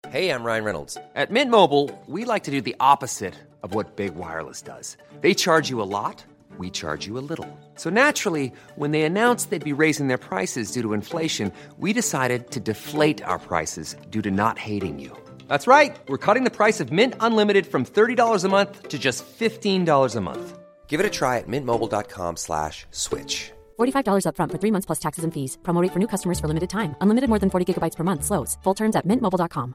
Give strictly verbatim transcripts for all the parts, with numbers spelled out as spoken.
Hey, I'm Ryan Reynolds. At Mint Mobile, we like to do the opposite of what Big Wireless does. They charge you a lot, we charge you a little. So naturally, when they announced they'd be raising their prices due to inflation, we decided to deflate our prices due to not hating you. That's right. We're cutting the price of Mint Unlimited from thirty dollars a month to just fifteen dollars a month. Give it a try at mintmobile.com slash switch. forty-five dollars up front for three months plus taxes and fees. Promo rate for new customers for limited time. Unlimited more than forty gigabytes per month. Slows full terms at mint mobile dot com.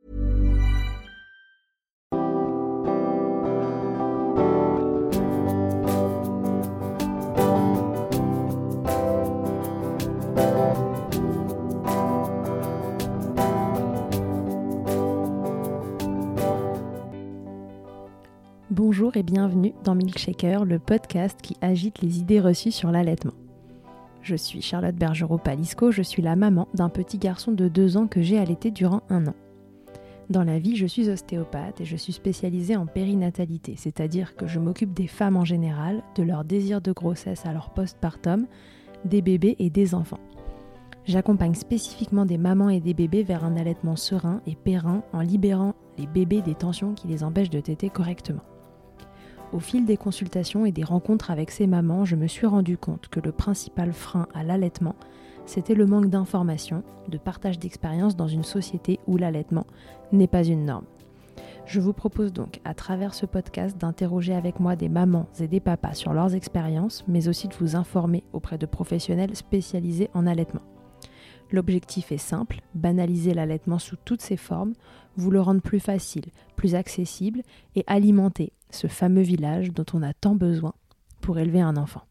Bonjour et bienvenue dans Milkshaker, le podcast qui agite les idées reçues sur l'allaitement. Je suis Charlotte Bergerot-Palisco, je suis la maman d'un petit garçon de deux ans que j'ai allaité durant un an. Dans la vie, je suis ostéopathe et je suis spécialisée en périnatalité, c'est-à-dire que je m'occupe des femmes en général, de leur désir de grossesse à leur postpartum, des bébés et des enfants. J'accompagne spécifiquement des mamans et des bébés vers un allaitement serein et périn en libérant les bébés des tensions qui les empêchent de téter correctement. Au fil des consultations et des rencontres avec ces mamans, je me suis rendu compte que le principal frein à l'allaitement, c'était le manque d'informations, de partage d'expériences dans une société où l'allaitement n'est pas une norme. Je vous propose donc, à travers ce podcast, d'interroger avec moi des mamans et des papas sur leurs expériences, mais aussi de vous informer auprès de professionnels spécialisés en allaitement. L'objectif est simple, banaliser l'allaitement sous toutes ses formes, vous le rendre plus facile, plus accessible et alimenter ce fameux village dont on a tant besoin pour élever un enfant.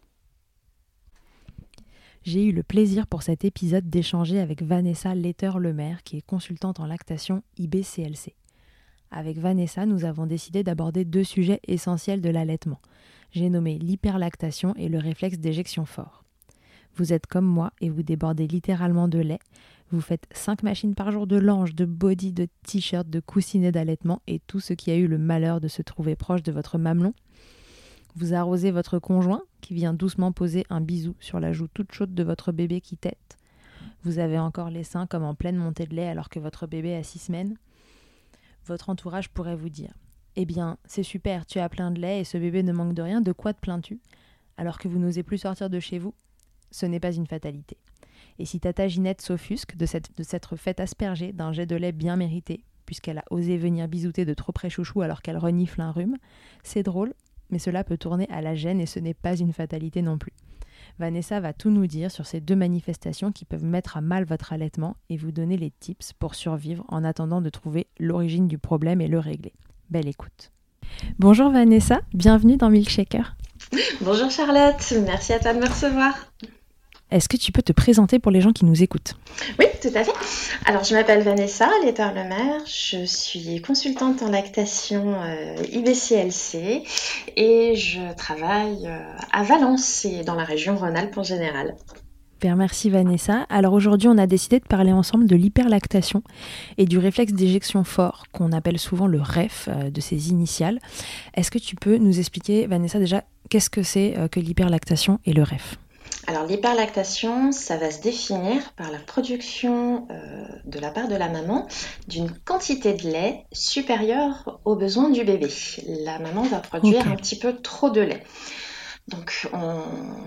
J'ai eu le plaisir pour cet épisode d'échanger avec Vanessa Letter-Lemaire, qui est consultante en lactation I B C L C. Avec Vanessa, nous avons décidé d'aborder deux sujets essentiels de l'allaitement. J'ai nommé l'hyperlactation et le réflexe d'éjection fort. Vous êtes comme moi et vous débordez littéralement de lait. Vous faites cinq machines par jour de langes, de body, de t-shirts, de coussinets d'allaitement et tout ce qui a eu le malheur de se trouver proche de votre mamelon. Vous arrosez votre conjoint qui vient doucement poser un bisou sur la joue toute chaude de votre bébé qui tète. Vous avez encore les seins comme en pleine montée de lait alors que votre bébé a six semaines. Votre entourage pourrait vous dire « Eh bien, c'est super, tu as plein de lait et ce bébé ne manque de rien, de quoi te plains-tu ?» alors que vous n'osez plus sortir de chez vous. Ce n'est pas une fatalité. Et si Tata Ginette s'offusque de, cette, de s'être faite asperger d'un jet de lait bien mérité, puisqu'elle a osé venir bisouter de trop près chouchou alors qu'elle renifle un rhume, c'est drôle, mais cela peut tourner à la gêne et ce n'est pas une fatalité non plus. Vanessa va tout nous dire sur ces deux manifestations qui peuvent mettre à mal votre allaitement et vous donner les tips pour survivre en attendant de trouver l'origine du problème et le régler. Belle écoute. Bonjour Vanessa, bienvenue dans Milkshaker. Bonjour Charlotte, merci à toi de me recevoir. Est-ce que tu peux te présenter pour les gens qui nous écoutent ? Oui, tout à fait. Alors, je m'appelle Vanessa Letter-Lemaire, je suis consultante en lactation euh, I B C L C et je travaille euh, à Valence et dans la région Rhône-Alpes en général. Super, merci Vanessa. Alors aujourd'hui, on a décidé de parler ensemble de l'hyperlactation et du réflexe d'éjection fort, qu'on appelle souvent le R E F, euh, de ses initiales. Est-ce que tu peux nous expliquer, Vanessa, déjà, qu'est-ce que c'est euh, que l'hyperlactation et le R E F ? Alors l'hyperlactation, ça va se définir par la production euh, de la part de la maman d'une quantité de lait supérieure aux besoins du bébé. La maman va produire okay. un petit peu trop de lait. Donc on,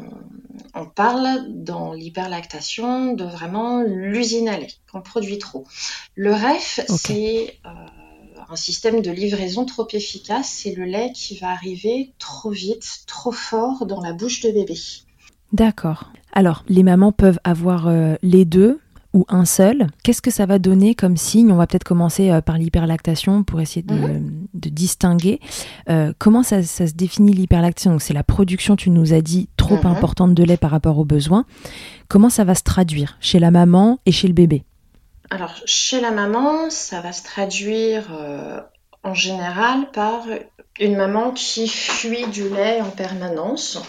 on parle dans l'hyperlactation de vraiment l'usine à lait, qu'on produit trop. Le R E F, okay. c'est euh, un système de livraison trop efficace, c'est le lait qui va arriver trop vite, trop fort dans la bouche de bébé. D'accord. Alors, les mamans peuvent avoir euh, les deux ou un seul. Qu'est-ce que ça va donner comme signe ? On va peut-être commencer euh, par l'hyperlactation pour essayer de, mm-hmm. de distinguer. Euh, comment ça, ça se définit l'hyperlactation ? Donc, c'est la production, tu nous as dit, trop mm-hmm. importante de lait par rapport aux besoins. Comment ça va se traduire chez la maman et chez le bébé ? Alors, chez la maman, ça va se traduire euh, en général par une maman qui fuit du lait en permanence.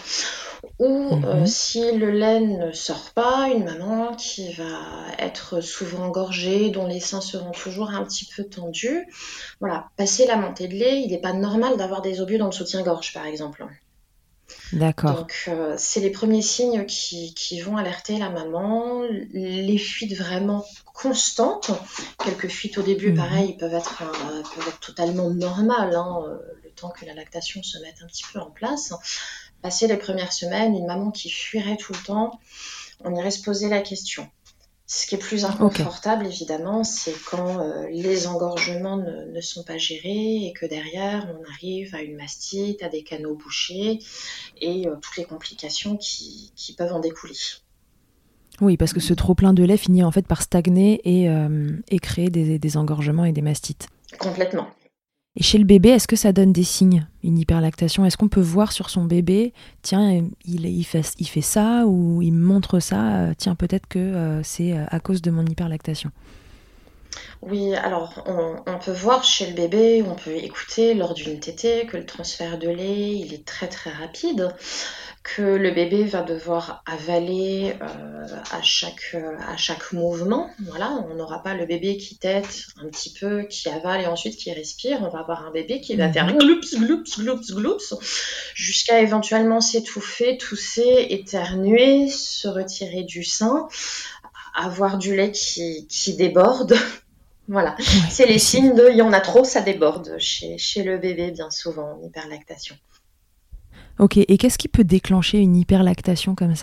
Ou mmh. euh, si le lait ne sort pas, une maman qui va être souvent engorgée, dont les seins seront toujours un petit peu tendus. Voilà, passer la montée de lait, il n'est pas normal d'avoir des obus dans le soutien-gorge, par exemple. D'accord. Donc, euh, c'est les premiers signes qui, qui vont alerter la maman. Les fuites vraiment constantes. Quelques fuites au début, Mhm. pareil, peuvent être, euh, peuvent être totalement normales, hein, euh, le temps que la lactation se mette un petit peu en place. Passé les premières semaines, une maman qui fuirait tout le temps, on irait se poser la question. Ce qui est plus inconfortable, okay. évidemment, c'est quand euh, les engorgements ne, ne sont pas gérés et que derrière, on arrive à une mastite, à des canaux bouchés et euh, toutes les complications qui, qui peuvent en découler. Oui, parce que ce trop-plein de lait finit en fait par stagner et, euh, et créer des, des engorgements et des mastites. Complètement. Et chez le bébé, est-ce que ça donne des signes, une hyperlactation ? Est-ce qu'on peut voir sur son bébé, tiens, il, il, fait, il fait ça ou il me montre ça, euh, tiens, peut-être que euh, c'est à cause de mon hyperlactation ? Oui, alors on, on peut voir chez le bébé, on peut écouter lors d'une tétée que le transfert de lait, il est très très rapide, que le bébé va devoir avaler euh, à, chaque, à chaque mouvement. Voilà, on n'aura pas le bébé qui tète un petit peu, qui avale et ensuite qui respire. On va avoir un bébé qui va faire gloups, gloups, gloups, gloups, jusqu'à éventuellement s'étouffer, tousser, éternuer, se retirer du sein, avoir du lait qui, qui déborde. Voilà, ouais, c'est les possible. Signes de il y en a trop, ça déborde chez, chez le bébé bien souvent en hyperlactation. Ok, et qu'est-ce qui peut déclencher une hyperlactation comme ça ?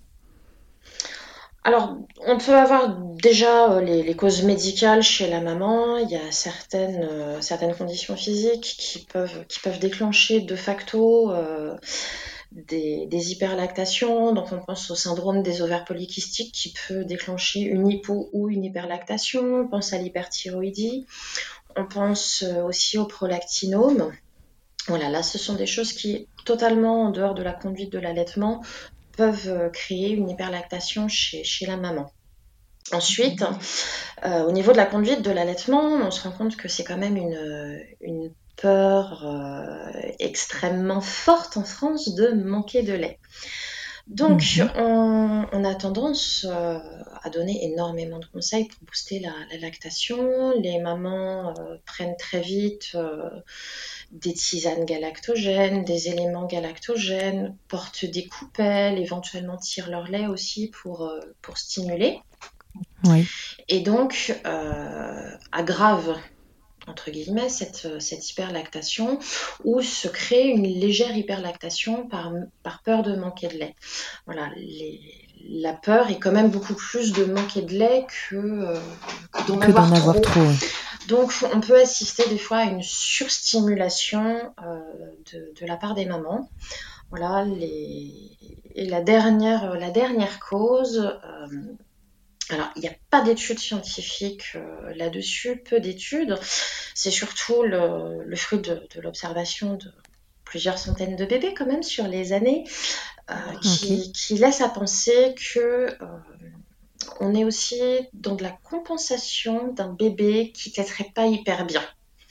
Alors, on peut avoir déjà les, les causes médicales chez la maman. Il y a certaines, euh, certaines conditions physiques qui peuvent, qui peuvent déclencher de facto euh, des, des hyperlactations. Donc, on pense au syndrome des ovaires polykystiques qui peut déclencher une hypo ou une hyperlactation. On pense à l'hyperthyroïdie. On pense aussi au prolactinome. Voilà, là, ce sont des choses qui, totalement en dehors de la conduite de l'allaitement, peuvent créer une hyperlactation chez, chez la maman. Ensuite, euh, au niveau de la conduite de l'allaitement, on se rend compte que c'est quand même une, une peur euh, extrêmement forte en France de manquer de lait. Donc, mmh. on, on a tendance euh, à donner énormément de conseils pour booster la, la lactation. Les mamans euh, prennent très vite euh, des tisanes galactogènes, des éléments galactogènes, portent des coupelles, éventuellement tirent leur lait aussi pour, euh, pour stimuler. Oui. Et donc, euh, aggravent entre guillemets, cette, cette hyperlactation, ou se crée une légère hyperlactation par, par peur de manquer de lait. Voilà, les, la peur est quand même beaucoup plus de manquer de lait que, euh, que d'en, que avoir, d'en trop. avoir trop. Oui. Donc, on peut assister des fois à une surstimulation euh, de, de la part des mamans. Voilà, les... et la dernière, la dernière cause... Euh, Alors, il n'y a pas d'études scientifiques euh, là-dessus, peu d'études. C'est surtout le, le fruit de, de l'observation de plusieurs centaines de bébés quand même sur les années, euh, qui, okay. qui laisse à penser que euh, on est aussi dans de la compensation d'un bébé qui ne têterait pas hyper bien.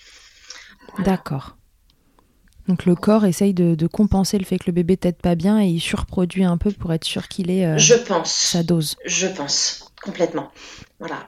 Voilà. D'accord. Donc le corps essaye de, de compenser le fait que le bébé tète pas bien et il surproduit un peu pour être sûr qu'il ait euh, Je pense. sa dose. Je pense. Complètement. Voilà.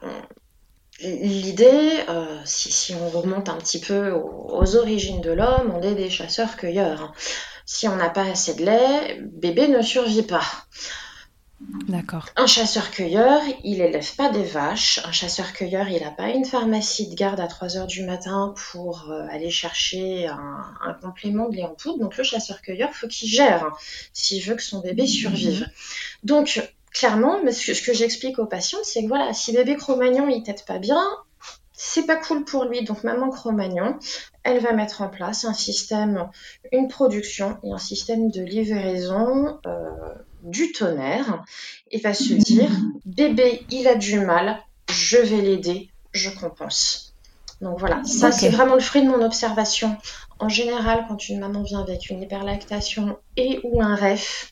L'idée, euh, si, si on remonte un petit peu aux, aux origines de l'homme, on est des chasseurs-cueilleurs. Si on n'a pas assez de lait, bébé ne survit pas. D'accord. Un chasseur-cueilleur, il élève pas des vaches. Un chasseur-cueilleur, il n'a pas une pharmacie de garde à trois heures du matin pour euh, aller chercher un, un complément de lait en poudre. Donc le chasseur-cueilleur, faut qu'il gère hein, s'il veut que son bébé survive. Mmh. Donc clairement, ce que, ce que j'explique aux patients, c'est que voilà, si bébé Cro-Magnon il tète pas bien, c'est pas cool pour lui. Donc maman Cro-Magnon, elle va mettre en place un système, une production et un système de livraison euh, du tonnerre et va se dire bébé il a du mal, je vais l'aider, je compense. Donc voilà, ça okay. c'est vraiment le fruit de mon observation. En général, quand une maman vient avec une hyperlactation et ou un R E F,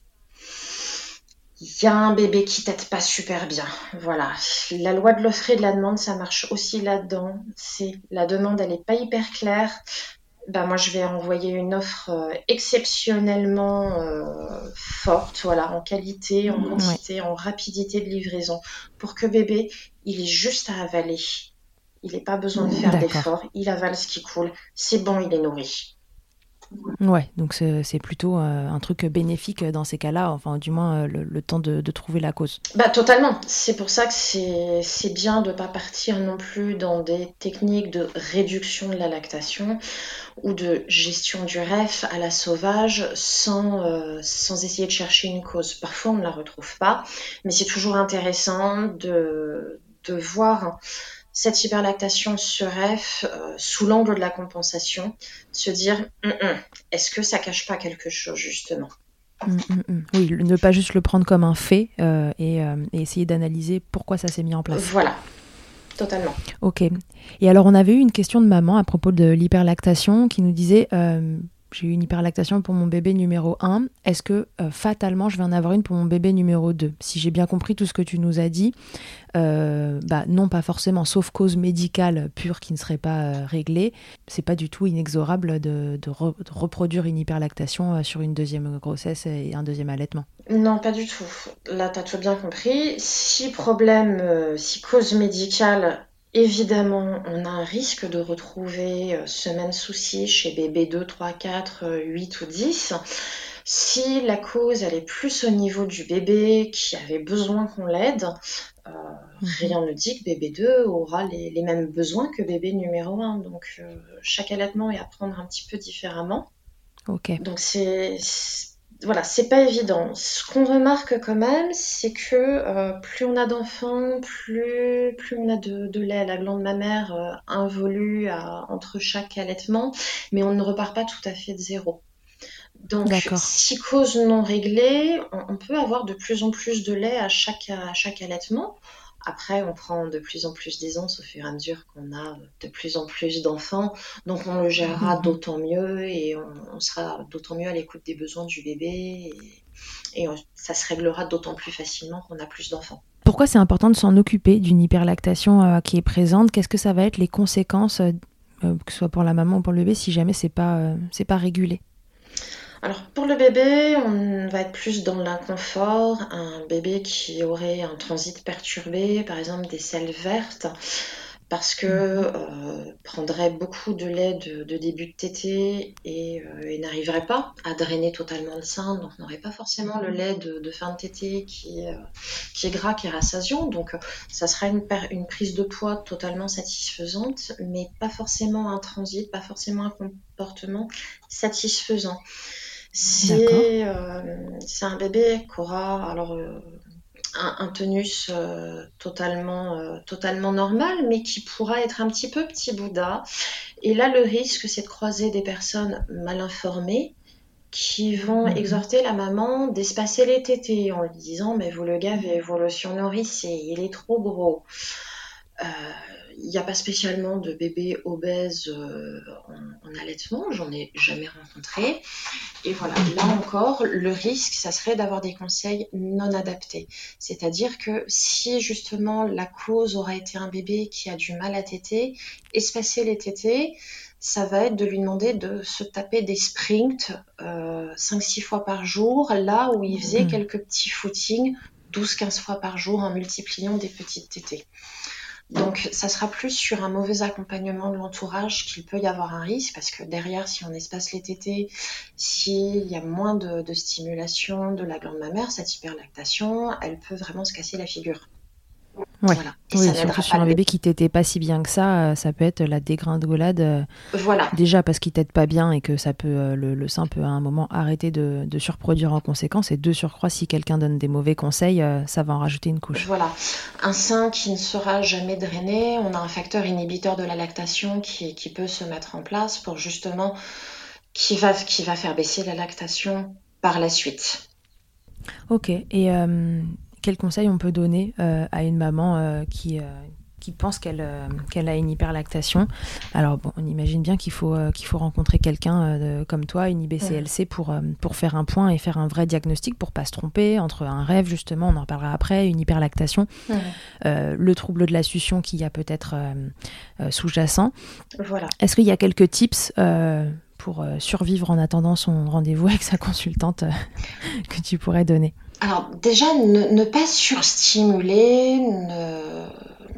il y a un bébé qui tète pas super bien. Voilà. La loi de l'offre et de la demande, ça marche aussi là-dedans. C'est la demande, elle est pas hyper claire. Ben moi, je vais envoyer une offre euh, exceptionnellement euh, forte, voilà, en qualité, en quantité, ouais. en rapidité de livraison, pour que bébé, il ait juste à avaler. Il n'ait pas besoin de faire D'accord. d'efforts. Il avale ce qui coule. C'est bon, il est nourri. Ouais, donc c'est, c'est plutôt euh, un truc bénéfique dans ces cas-là, enfin du moins euh, le, le temps de, de trouver la cause. Bah totalement. C'est pour ça que c'est, c'est bien de ne pas partir non plus dans des techniques de réduction de la lactation ou de gestion du R E F à la sauvage sans, euh, sans essayer de chercher une cause. Parfois on ne la retrouve pas, mais c'est toujours intéressant de, de voir cette hyperlactation sur R E F euh, sous l'angle de la compensation, se dire hum, hum, est-ce que ça cache pas quelque chose justement. Mmh, mmh, mmh. Oui, ne pas juste le prendre comme un fait euh, et, euh, et essayer d'analyser pourquoi ça s'est mis en place. Voilà, totalement. Ok. Et alors, on avait eu une question de maman à propos de l'hyperlactation qui nous disait euh, j'ai eu une hyperlactation pour mon bébé numéro un. Est-ce que euh, fatalement, je vais en avoir une pour mon bébé numéro deux ? Si j'ai bien compris tout ce que tu nous as dit, euh, bah, non, pas forcément, sauf cause médicale pure qui ne serait pas euh, réglée. C'est pas du tout inexorable de, de, re, de reproduire une hyperlactation euh, sur une deuxième grossesse et un deuxième allaitement. Non, pas du tout. Là, tu as tout bien compris. Si problème, euh, si cause médicale, évidemment, on a un risque de retrouver euh, ce même souci chez bébé deux, trois, quatre, huit ou dix. Si la cause, elle est plus au niveau du bébé qui avait besoin qu'on l'aide, euh, mmh. rien ne dit que bébé deux aura les, les mêmes besoins que bébé numéro un. Donc, euh, chaque allaitement est à prendre un petit peu différemment. Ok. Donc, c'est... c'est Voilà, c'est pas évident. Ce qu'on remarque quand même, c'est que euh, plus on a d'enfants, plus, plus on a de, de lait à la glande mammaire euh, involue à, entre chaque allaitement, mais on ne repart pas tout à fait de zéro. Donc, D'accord. si cause non réglée, on, on peut avoir de plus en plus de lait à chaque, à chaque allaitement. Après, on prend de plus en plus d'aisance au fur et à mesure qu'on a de plus en plus d'enfants. Donc, on le gérera mmh. d'autant mieux et on, on sera d'autant mieux à l'écoute des besoins du bébé. Et, et on, ça se réglera d'autant plus facilement qu'on a plus d'enfants. Pourquoi c'est important de s'en occuper d'une hyperlactation euh, qui est présente ? Qu'est-ce que ça va être les conséquences, euh, que ce soit pour la maman ou pour le bébé, si jamais c'est pas, euh, c'est pas régulé ? Alors pour le bébé, on va être plus dans l'inconfort, un bébé qui aurait un transit perturbé, par exemple des selles vertes, parce que euh, prendrait beaucoup de lait de, de début de tétée et, euh, et n'arriverait pas à drainer totalement le sein, donc n'aurait pas forcément le lait de, de fin de tétée qui, euh, qui est gras, qui est rassasiant, donc ça sera une, une prise de poids totalement satisfaisante, mais pas forcément un transit, pas forcément un comportement satisfaisant. C'est, euh, c'est un bébé qui aura alors, euh, un, un tonus euh, totalement, euh, totalement normal, mais qui pourra être un petit peu petit Bouddha. Et là, le risque, c'est de croiser des personnes mal informées qui vont mmh. exhorter la maman d'espacer les tétés en lui disant « mais vous le gavez, vous le surnourrissez, il est trop gros ». Euh, il n'y a pas spécialement de bébés obèses euh, en, en allaitement, j'en ai jamais rencontré. Et voilà, là encore, le risque, ça serait d'avoir des conseils non adaptés. C'est-à-dire que si justement la cause aura été un bébé qui a du mal à téter, espacer les tétés, ça va être de lui demander de se taper des sprints euh, cinq six fois par jour, là où il faisait mmh. quelques petits footings douze quinze fois par jour en multipliant des petites tétées. Donc, ça sera plus sur un mauvais accompagnement de l'entourage qu'il peut y avoir un risque, parce que derrière, si on espace les tétés, s'il y a moins de, de stimulation de la glande mammaire, cette hyperlactation, elle peut vraiment se casser la figure. Ouais. Voilà. Et oui, ça surtout sur un bébé qui t'était pas si bien que ça, ça peut être la dégringolade. Voilà. Déjà parce qu'il t'aide pas bien et que ça peut, le, le sein peut à un moment arrêter de, de surproduire en conséquence. Et de surcroît, si quelqu'un donne des mauvais conseils, ça va en rajouter une couche. Voilà. Un sein qui ne sera jamais drainé, on a un facteur inhibiteur de la lactation qui, qui peut se mettre en place pour justement qui va, qui va faire baisser la lactation par la suite. Ok. Et euh, quel conseil on peut donner euh, à une maman euh, qui, euh, qui pense qu'elle, euh, qu'elle a une hyperlactation ? Alors, bon, on imagine bien qu'il faut, euh, qu'il faut rencontrer quelqu'un euh, comme toi, une I B C L C, pour, euh, pour faire un point et faire un vrai diagnostic, pour ne pas se tromper entre un rêve, justement, on en reparlera après, une hyperlactation, mmh. euh, le trouble de la succion qu'il y a peut-être euh, euh, sous-jacent. Voilà. Est-ce qu'il y a quelques tips euh, pour euh, survivre en attendant son rendez-vous avec sa consultante euh, que tu pourrais donner ? Alors déjà, ne, ne pas surstimuler, ne,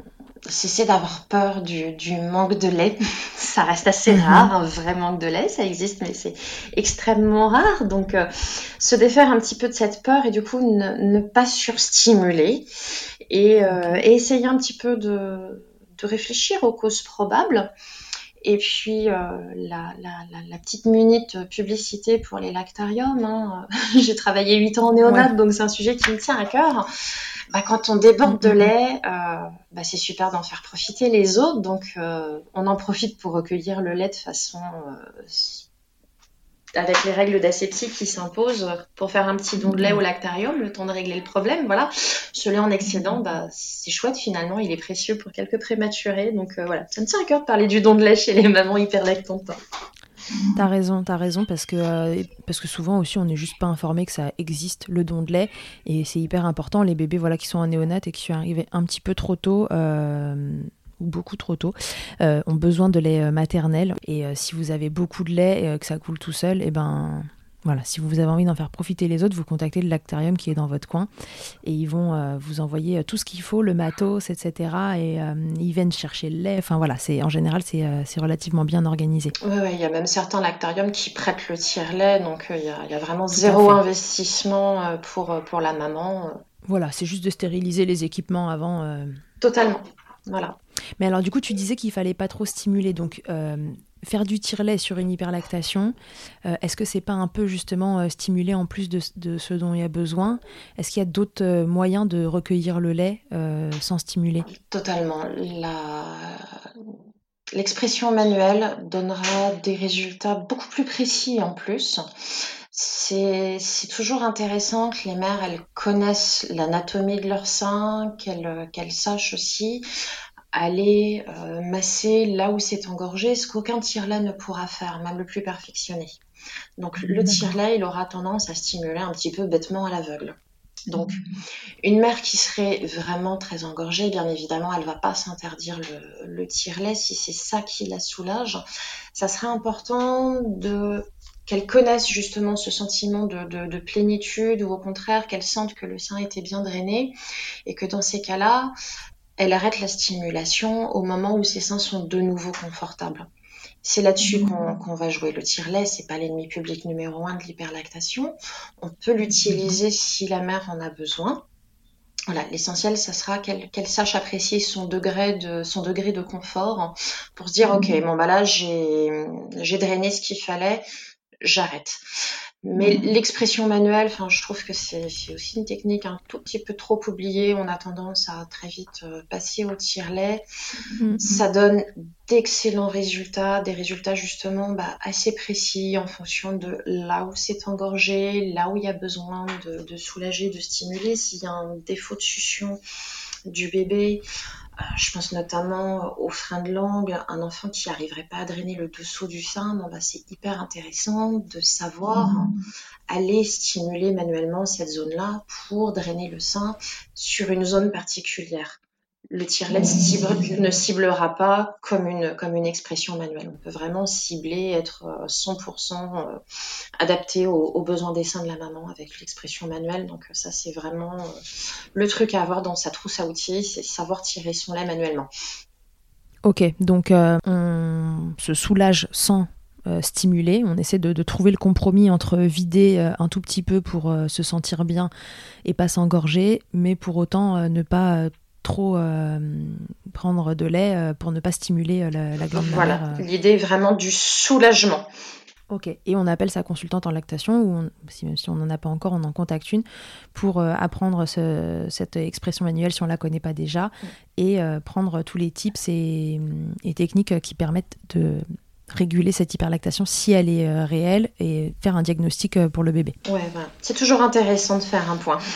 cesser d'avoir peur du, du manque de lait. Ça reste assez mmh. rare, un vrai manque de lait, ça existe, mais c'est extrêmement rare. Donc, euh, se défaire un petit peu de cette peur et du coup, ne, ne pas surstimuler et, euh, et essayer un petit peu de, de réfléchir aux causes probables. Et puis, euh, la, la, la, la petite minute publicité pour les lactariums. Hein. J'ai travaillé huit ans en néonat, ouais. donc c'est un sujet qui me tient à cœur. Bah, quand on déborde de lait, euh, bah, c'est super d'en faire profiter les autres. Donc, euh, on en profite pour recueillir le lait de façon... Euh, avec les règles d'asepsie qui s'imposent pour faire un petit don de lait au lactarium, le temps de régler le problème. Voilà. Ce lait en excédent, bah, c'est chouette finalement. Il est précieux pour quelques prématurés. Donc, euh, voilà. Ça me tient à cœur de parler du don de lait chez les mamans hyperlactantes. T'as raison, t'as raison, parce que, euh, parce que souvent aussi on n'est juste pas informé que ça existe, le don de lait, et c'est hyper important. Les bébés voilà, qui sont en néonat et qui sont arrivés un petit peu trop tôt, euh, ou beaucoup trop tôt, euh, ont besoin de lait maternel. Et euh, si vous avez beaucoup de lait et euh, que ça coule tout seul, et ben... Voilà, si vous avez envie d'en faire profiter les autres, vous contactez le lactarium qui est dans votre coin et ils vont euh, vous envoyer tout ce qu'il faut, le matos, et cetera. Et euh, ils viennent chercher le lait. Enfin voilà, c'est, en général, c'est, euh, c'est relativement bien organisé. Oui, ouais, il y a même certains lactariums qui prêtent le tire-lait. Donc il euh, y, y a vraiment zéro investissement pour, pour la maman. Voilà, c'est juste de stériliser les équipements avant. Euh... Totalement, voilà. Mais alors du coup, tu disais qu'il fallait pas trop stimuler. Donc... Euh, faire du tire-lait sur une hyperlactation, euh, est-ce que c'est pas un peu justement euh, stimuler en plus de, de ce dont il y a besoin ? Est-ce qu'il y a d'autres euh, moyens de recueillir le lait euh, sans stimuler ? Totalement. La... L'expression manuelle donnera des résultats beaucoup plus précis en plus. C'est, c'est toujours intéressant que les mères elles connaissent l'anatomie de leur sein, qu'elles, qu'elles sachent aussi aller euh, masser là où c'est engorgé, ce qu'aucun tire-lait ne pourra faire, même le plus perfectionné. Donc le tire-lait, il aura tendance à stimuler un petit peu bêtement à l'aveugle. Donc une mère qui serait vraiment très engorgée, bien évidemment, elle ne va pas s'interdire le, le tire-lait si c'est ça qui la soulage. Ça serait important de... qu'elle connaisse justement ce sentiment de, de, de plénitude ou au contraire qu'elle sente que le sein était bien drainé et que dans ces cas-là, elle arrête la stimulation au moment où ses seins sont de nouveau confortables. C'est là-dessus qu'on, qu'on va jouer. Le tire-lait, c'est pas l'ennemi public numéro un de l'hyperlactation. On peut l'utiliser si la mère en a besoin. Voilà, l'essentiel, ça sera qu'elle, qu'elle sache apprécier son degré de, son degré de confort pour se dire, ok, bon bah là, j'ai, j'ai drainé ce qu'il fallait, j'arrête. Mais l'expression manuelle, enfin, je trouve que c'est, c'est aussi une technique un tout petit peu trop oubliée. On a tendance à très vite euh, passer au tire-lait. Mm-hmm. Ça donne d'excellents résultats, des résultats justement bah, assez précis en fonction de là où c'est engorgé, là où il y a besoin de, de soulager, de stimuler. S'il y a un défaut de succion du bébé, Euh, je pense notamment au frein de langue, un enfant qui n'arriverait pas à drainer le dessous du sein, bon, bah, c'est hyper intéressant de savoir mmh. aller stimuler manuellement cette zone-là pour drainer le sein sur une zone particulière. Le tire-lait cible, ne ciblera pas comme une, comme une expression manuelle. On peut vraiment cibler, être cent pour cent adapté aux, aux besoins des seins de la maman avec l'expression manuelle. Donc ça, c'est vraiment le truc à avoir dans sa trousse à outils, c'est savoir tirer son lait manuellement. Ok, donc euh, on se soulage sans euh, stimuler. On essaie de, de trouver le compromis entre vider euh, un tout petit peu pour euh, se sentir bien et pas s'engorger, mais pour autant euh, ne pas... Euh, trop euh, prendre de lait euh, pour ne pas stimuler euh, la, la glande voilà, mammaire. Euh. L'idée est vraiment du soulagement. Ok, et on appelle sa consultante en lactation, ou on, si, même si on n'en a pas encore, on en contacte une pour euh, apprendre ce, cette expression manuelle si on ne la connaît pas déjà, mmh. et euh, prendre tous les tips et, et techniques qui permettent de réguler cette hyperlactation si elle est euh, réelle et faire un diagnostic pour le bébé. Ouais, voilà. C'est toujours intéressant de faire un point.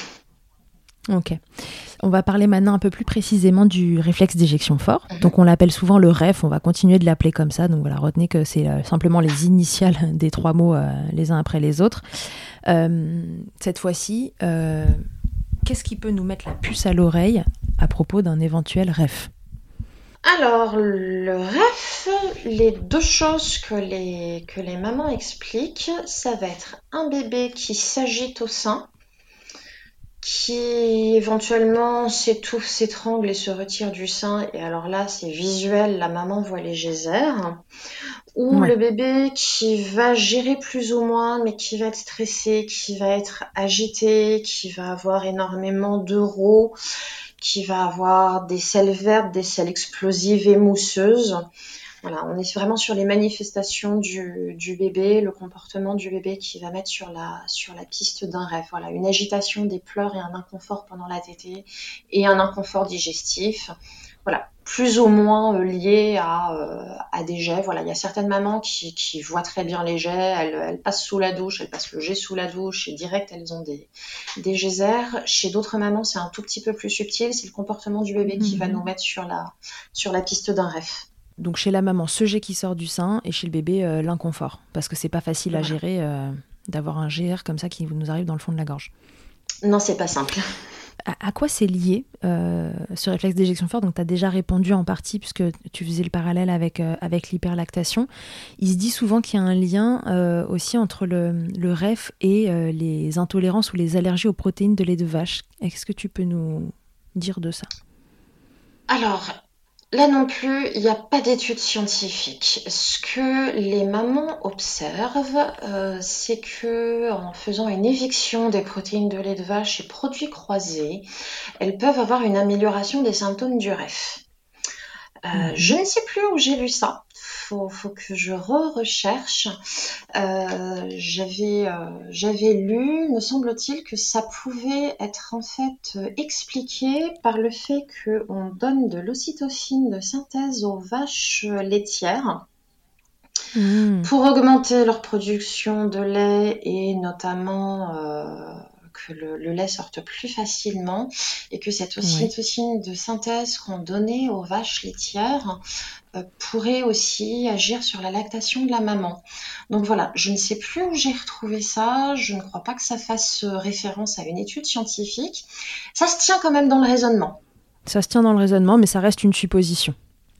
Ok. On va parler maintenant un peu plus précisément du réflexe d'éjection fort. Mmh. Donc on l'appelle souvent le R E F, on va continuer de l'appeler comme ça. Donc voilà, retenez que c'est euh, simplement les initiales des trois mots euh, les uns après les autres. Euh, cette fois-ci, euh, qu'est-ce qui peut nous mettre la puce à l'oreille à propos d'un éventuel R E F ? Alors, le R E F, les deux choses que les, que les mamans expliquent, ça va être un bébé qui s'agite au sein, qui éventuellement s'étouffe, s'étrangle et se retire du sein. Et alors là, c'est visuel, la maman voit les geysers. Ou Ouais. le bébé qui va gérer plus ou moins, mais qui va être stressé, qui va être agité, qui va avoir énormément d'euros, qui va avoir des selles vertes, des selles explosives et mousseuses. Voilà, on est vraiment sur les manifestations du, du bébé, le comportement du bébé qui va mettre sur la, sur la piste d'un rêve. Voilà, une agitation, des pleurs et un inconfort pendant la tétée et un inconfort digestif. Voilà, plus ou moins euh, lié à, euh, à des jets. Voilà, il y a certaines mamans qui, qui voient très bien les jets, elles, elles passent sous la douche, elles passent le jet sous la douche et direct elles ont des, des geysers. Chez d'autres mamans, c'est un tout petit peu plus subtil, c'est le comportement du bébé qui va nous mettre sur la, sur la piste d'un rêve. Donc chez la maman, ce jet qui sort du sein, et chez le bébé, euh, l'inconfort. Parce que c'est pas facile à Voilà. gérer euh, d'avoir un G R comme ça qui nous arrive dans le fond de la gorge. Non, c'est pas simple. À, à quoi c'est lié euh, ce réflexe d'éjection forte? Donc tu as déjà répondu en partie puisque tu faisais le parallèle avec, euh, avec l'hyperlactation. Il se dit souvent qu'il y a un lien euh, aussi entre le, le R E F et euh, les intolérances ou les allergies aux protéines de lait de vache. Est-ce que tu peux nous dire de ça? Alors, là non plus, il n'y a pas d'études scientifiques. Ce que les mamans observent, euh, c'est que en faisant une éviction des protéines de lait de vache et produits croisés, elles peuvent avoir une amélioration des symptômes du R E F. Euh, Mhm. Je ne sais plus où j'ai lu ça. Faut, faut que je re-recherche. Euh, j'avais, euh, j'avais lu, me semble-t-il, que ça pouvait être en fait euh, expliqué par le fait qu'on donne de l'ocytocine de synthèse aux vaches euh, laitières Mmh. pour augmenter leur production de lait et notamment euh, que le, le lait sorte plus facilement et que cette ocytocine de synthèse qu'on donnait aux vaches laitières euh, pourrait aussi agir sur la lactation de la maman. Donc voilà, je ne sais plus où j'ai retrouvé ça, je ne crois pas que ça fasse référence à une étude scientifique. Ça se tient quand même dans le raisonnement. Ça se tient dans le raisonnement, mais ça reste une supposition.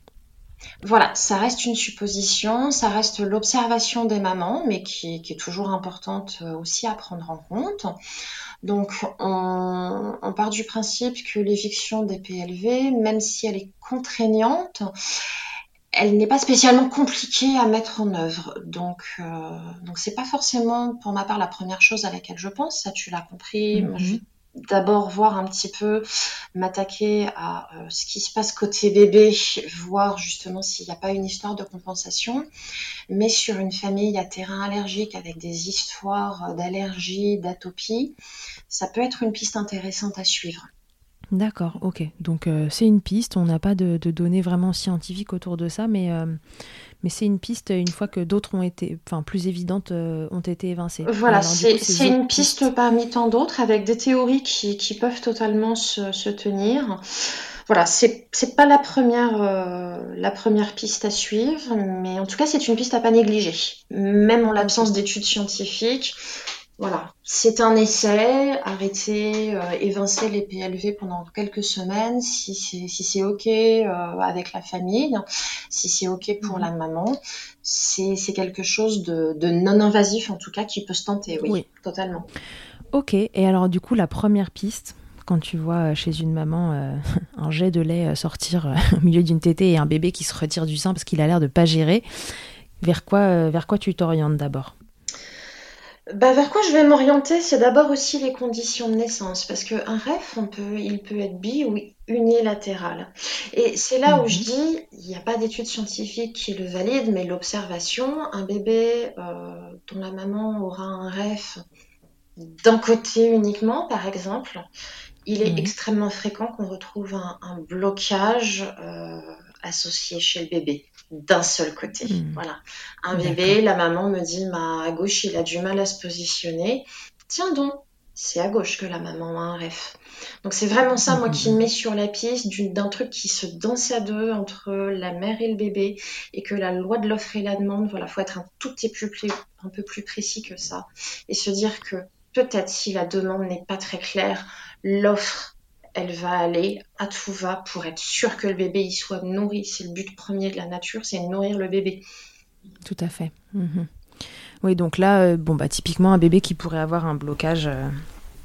Voilà, ça reste une supposition, ça reste l'observation des mamans, mais qui, qui est toujours importante aussi à prendre en compte. Donc, on, on part du principe que l'éviction des P L V, même si elle est contraignante, elle n'est pas spécialement compliquée à mettre en œuvre. Donc, euh, donc c'est pas forcément, pour ma part, la première chose à laquelle je pense. Ça, tu l'as compris. Mmh. Moi, je vais d'abord voir un petit peu, m'attaquer à euh, ce qui se passe côté bébé, voir justement s'il n'y a pas une histoire de compensation. Mais sur une famille à terrain allergique avec des histoires d'allergie, d'atopie, ça peut être une piste intéressante à suivre. D'accord, ok. Donc euh, c'est une piste, on n'a pas de, de données vraiment scientifiques autour de ça, mais, euh, mais c'est une piste une fois que d'autres ont été, enfin plus évidentes, euh, ont été évincées. Voilà, Alors, c'est, coup, c'est une pistes... piste parmi tant d'autres avec des théories qui, qui peuvent totalement se, se tenir. Voilà, c'est, c'est pas la première, euh, la première piste à suivre, mais en tout cas, c'est une piste à pas négliger. Même en l'absence Okay. d'études scientifiques, voilà, c'est un essai, arrêter, euh, évincer les P L V pendant quelques semaines, si c'est, si c'est ok euh, avec la famille, si c'est ok pour mmh. la maman, c'est, c'est quelque chose de, de non-invasif en tout cas qui peut se tenter, oui, oui, totalement. Ok, et alors du coup la première piste, quand tu vois chez une maman euh, un jet de lait sortir euh, au milieu d'une tétée et un bébé qui se retire du sein parce qu'il a l'air de pas gérer, vers quoi, euh, vers quoi tu t'orientes d'abord ? Bah, vers quoi je vais m'orienter, c'est d'abord aussi les conditions de naissance, parce qu'un R E F, on peut, il peut être bi ou unilatéral. Et c'est là mmh. où je dis, il n'y a pas d'études scientifiques qui le valident, mais l'observation, un bébé euh, dont la maman aura un R E F d'un côté uniquement, par exemple, il est mmh. extrêmement fréquent qu'on retrouve un, un blocage euh, associé chez le bébé. D'un seul côté, mmh. voilà. Un D'accord. bébé, la maman me dit, bah, à gauche, il a du mal à se positionner. Tiens donc, c'est à gauche que la maman a un R E F. Donc c'est vraiment ça, mmh. moi, qui me met sur la piste d'un truc qui se danse à deux entre la mère et le bébé, et que la loi de l'offre et la demande, voilà, faut être un tout petit peu plus, un peu plus précis que ça, et se dire que peut-être si la demande n'est pas très claire, l'offre elle va aller à tout va pour être sûre que le bébé il soit nourri. C'est le but premier de la nature, c'est de nourrir le bébé. Tout à fait. Mmh. Oui, donc là, euh, bon, bah, typiquement, un bébé qui pourrait avoir un blocage euh,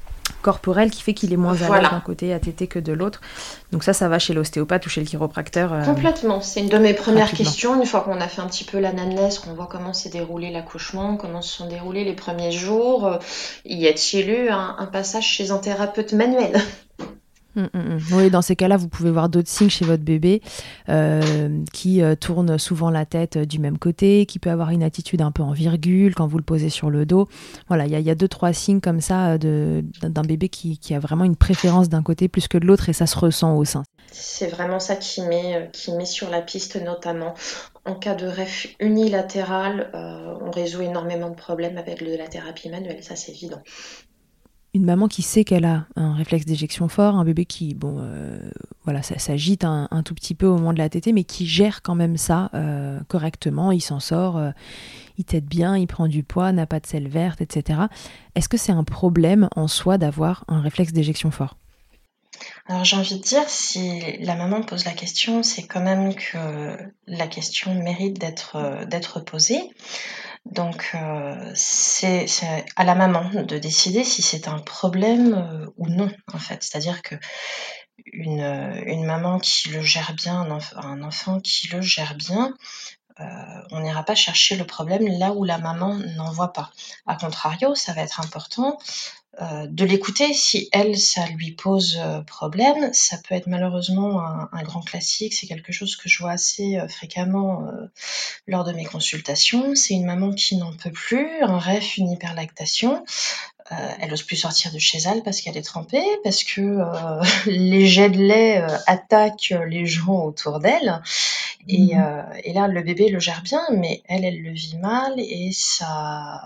corporel qui fait qu'il est moins à l'aise Voilà. d'un côté à téter que de l'autre. Donc ça, ça va chez l'ostéopathe ou chez le chiropracteur. euh, Complètement. C'est une de mes premières rapidement. questions. Une fois qu'on a fait un petit peu l'anamnèse, qu'on voit comment s'est déroulé l'accouchement, comment se sont déroulés les premiers jours, euh, y a-t-il eu un, un passage chez un thérapeute manuel? Mm, mm, mm. Oui, dans ces cas-là, vous pouvez voir d'autres signes chez votre bébé euh, qui euh, tourne souvent la tête euh, du même côté, qui peut avoir une attitude un peu en virgule quand vous le posez sur le dos. Voilà, il y, a- il y a deux, trois signes comme ça euh, de, d'un d'un bébé qui, qui a vraiment une préférence d'un côté plus que de l'autre et ça se ressent au sein. C'est vraiment ça qui met, euh, qui met sur la piste, notamment en cas de ref unilatéral. Euh, on résout énormément de problèmes avec de la thérapie manuelle, ça c'est évident. Une maman qui sait qu'elle a un réflexe d'éjection fort, un bébé qui, bon, euh, voilà, ça s'agite un, un tout petit peu au moment de la tétée, mais qui gère quand même ça euh, correctement, il s'en sort, euh, il tète bien, il prend du poids, n'a pas de selle verte, et cetera. Est-ce que c'est un problème en soi d'avoir un réflexe d'éjection fort ? Alors j'ai envie de dire, si la maman pose la question, c'est quand même que la question mérite d'être euh, d'être posée. Donc euh, c'est, c'est à la maman de décider si c'est un problème euh, ou non, en fait. C'est-à-dire que une, euh, une maman qui le gère bien, un, enf- un enfant qui le gère bien, euh, on n'ira pas chercher le problème là où la maman n'en voit pas. A contrario, ça va être important euh, de l'écouter si elle, ça lui pose euh, problème. Ça peut être malheureusement un, un grand classique, c'est quelque chose que je vois assez euh, fréquemment euh, lors de mes consultations. C'est une maman qui n'en peut plus, un ref, une hyperlactation. Euh, elle n'ose plus sortir de chez elle parce qu'elle est trempée, parce que euh, les jets de lait euh, attaquent les gens autour d'elle. Et, euh, et là, le bébé le gère bien, mais elle, elle le vit mal et ça,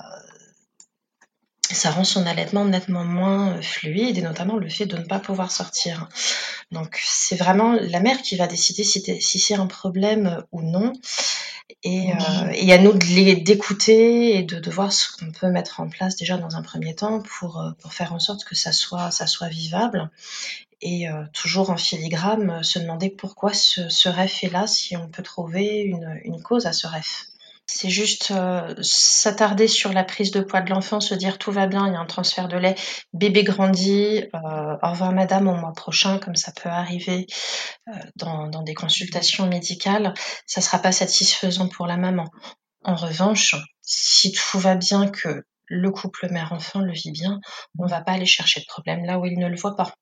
ça rend son allaitement nettement moins fluide et notamment le fait de ne pas pouvoir sortir. Donc, c'est vraiment la mère qui va décider si, si c'est un problème ou non. Et, euh, et à nous de les, d'écouter et de, de voir ce qu'on peut mettre en place déjà dans un premier temps pour, pour faire en sorte que ça soit, ça soit vivable. Et euh, toujours en filigrane, se demander pourquoi ce, ce ref est là, si on peut trouver une, une cause à ce ref. C'est juste euh, s'attarder sur la prise de poids de l'enfant, se dire tout va bien, il y a un transfert de lait, bébé grandit, euh, au revoir madame au mois prochain, comme ça peut arriver euh, dans, dans des consultations médicales, ça ne sera pas satisfaisant pour la maman. En revanche, si tout va bien, que le couple mère-enfant le vit bien, on ne va pas aller chercher de problème là où il ne le voit pas.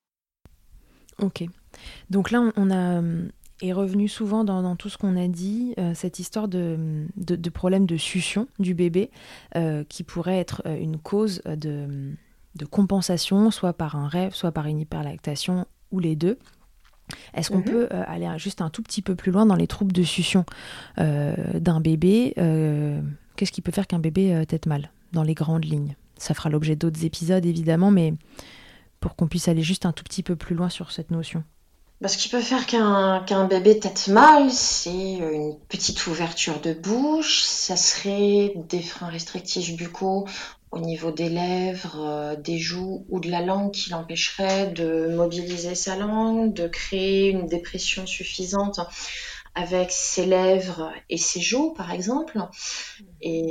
Ok. Donc là, on, on a... est revenu souvent dans, dans tout ce qu'on a dit, euh, cette histoire de, de, de problème de succion du bébé euh, qui pourrait être euh, une cause de, de compensation, soit par un rêve, soit par une hyperlactation, ou les deux. Est-ce qu'on mmh. peut euh, aller juste un tout petit peu plus loin dans les troubles de succion euh, d'un bébé euh, Qu'est-ce qui peut faire qu'un bébé euh, tète mal, dans les grandes lignes ? Ça fera l'objet d'autres épisodes, évidemment, mais pour qu'on puisse aller juste un tout petit peu plus loin sur cette notion. Bah, ce qui peut faire qu'un, qu'un bébé tète mal, c'est une petite ouverture de bouche, ça serait des freins restrictifs buccaux au niveau des lèvres, euh, des joues ou de la langue qui l'empêcherait de mobiliser sa langue, de créer une dépression suffisante avec ses lèvres et ses joues, par exemple. Et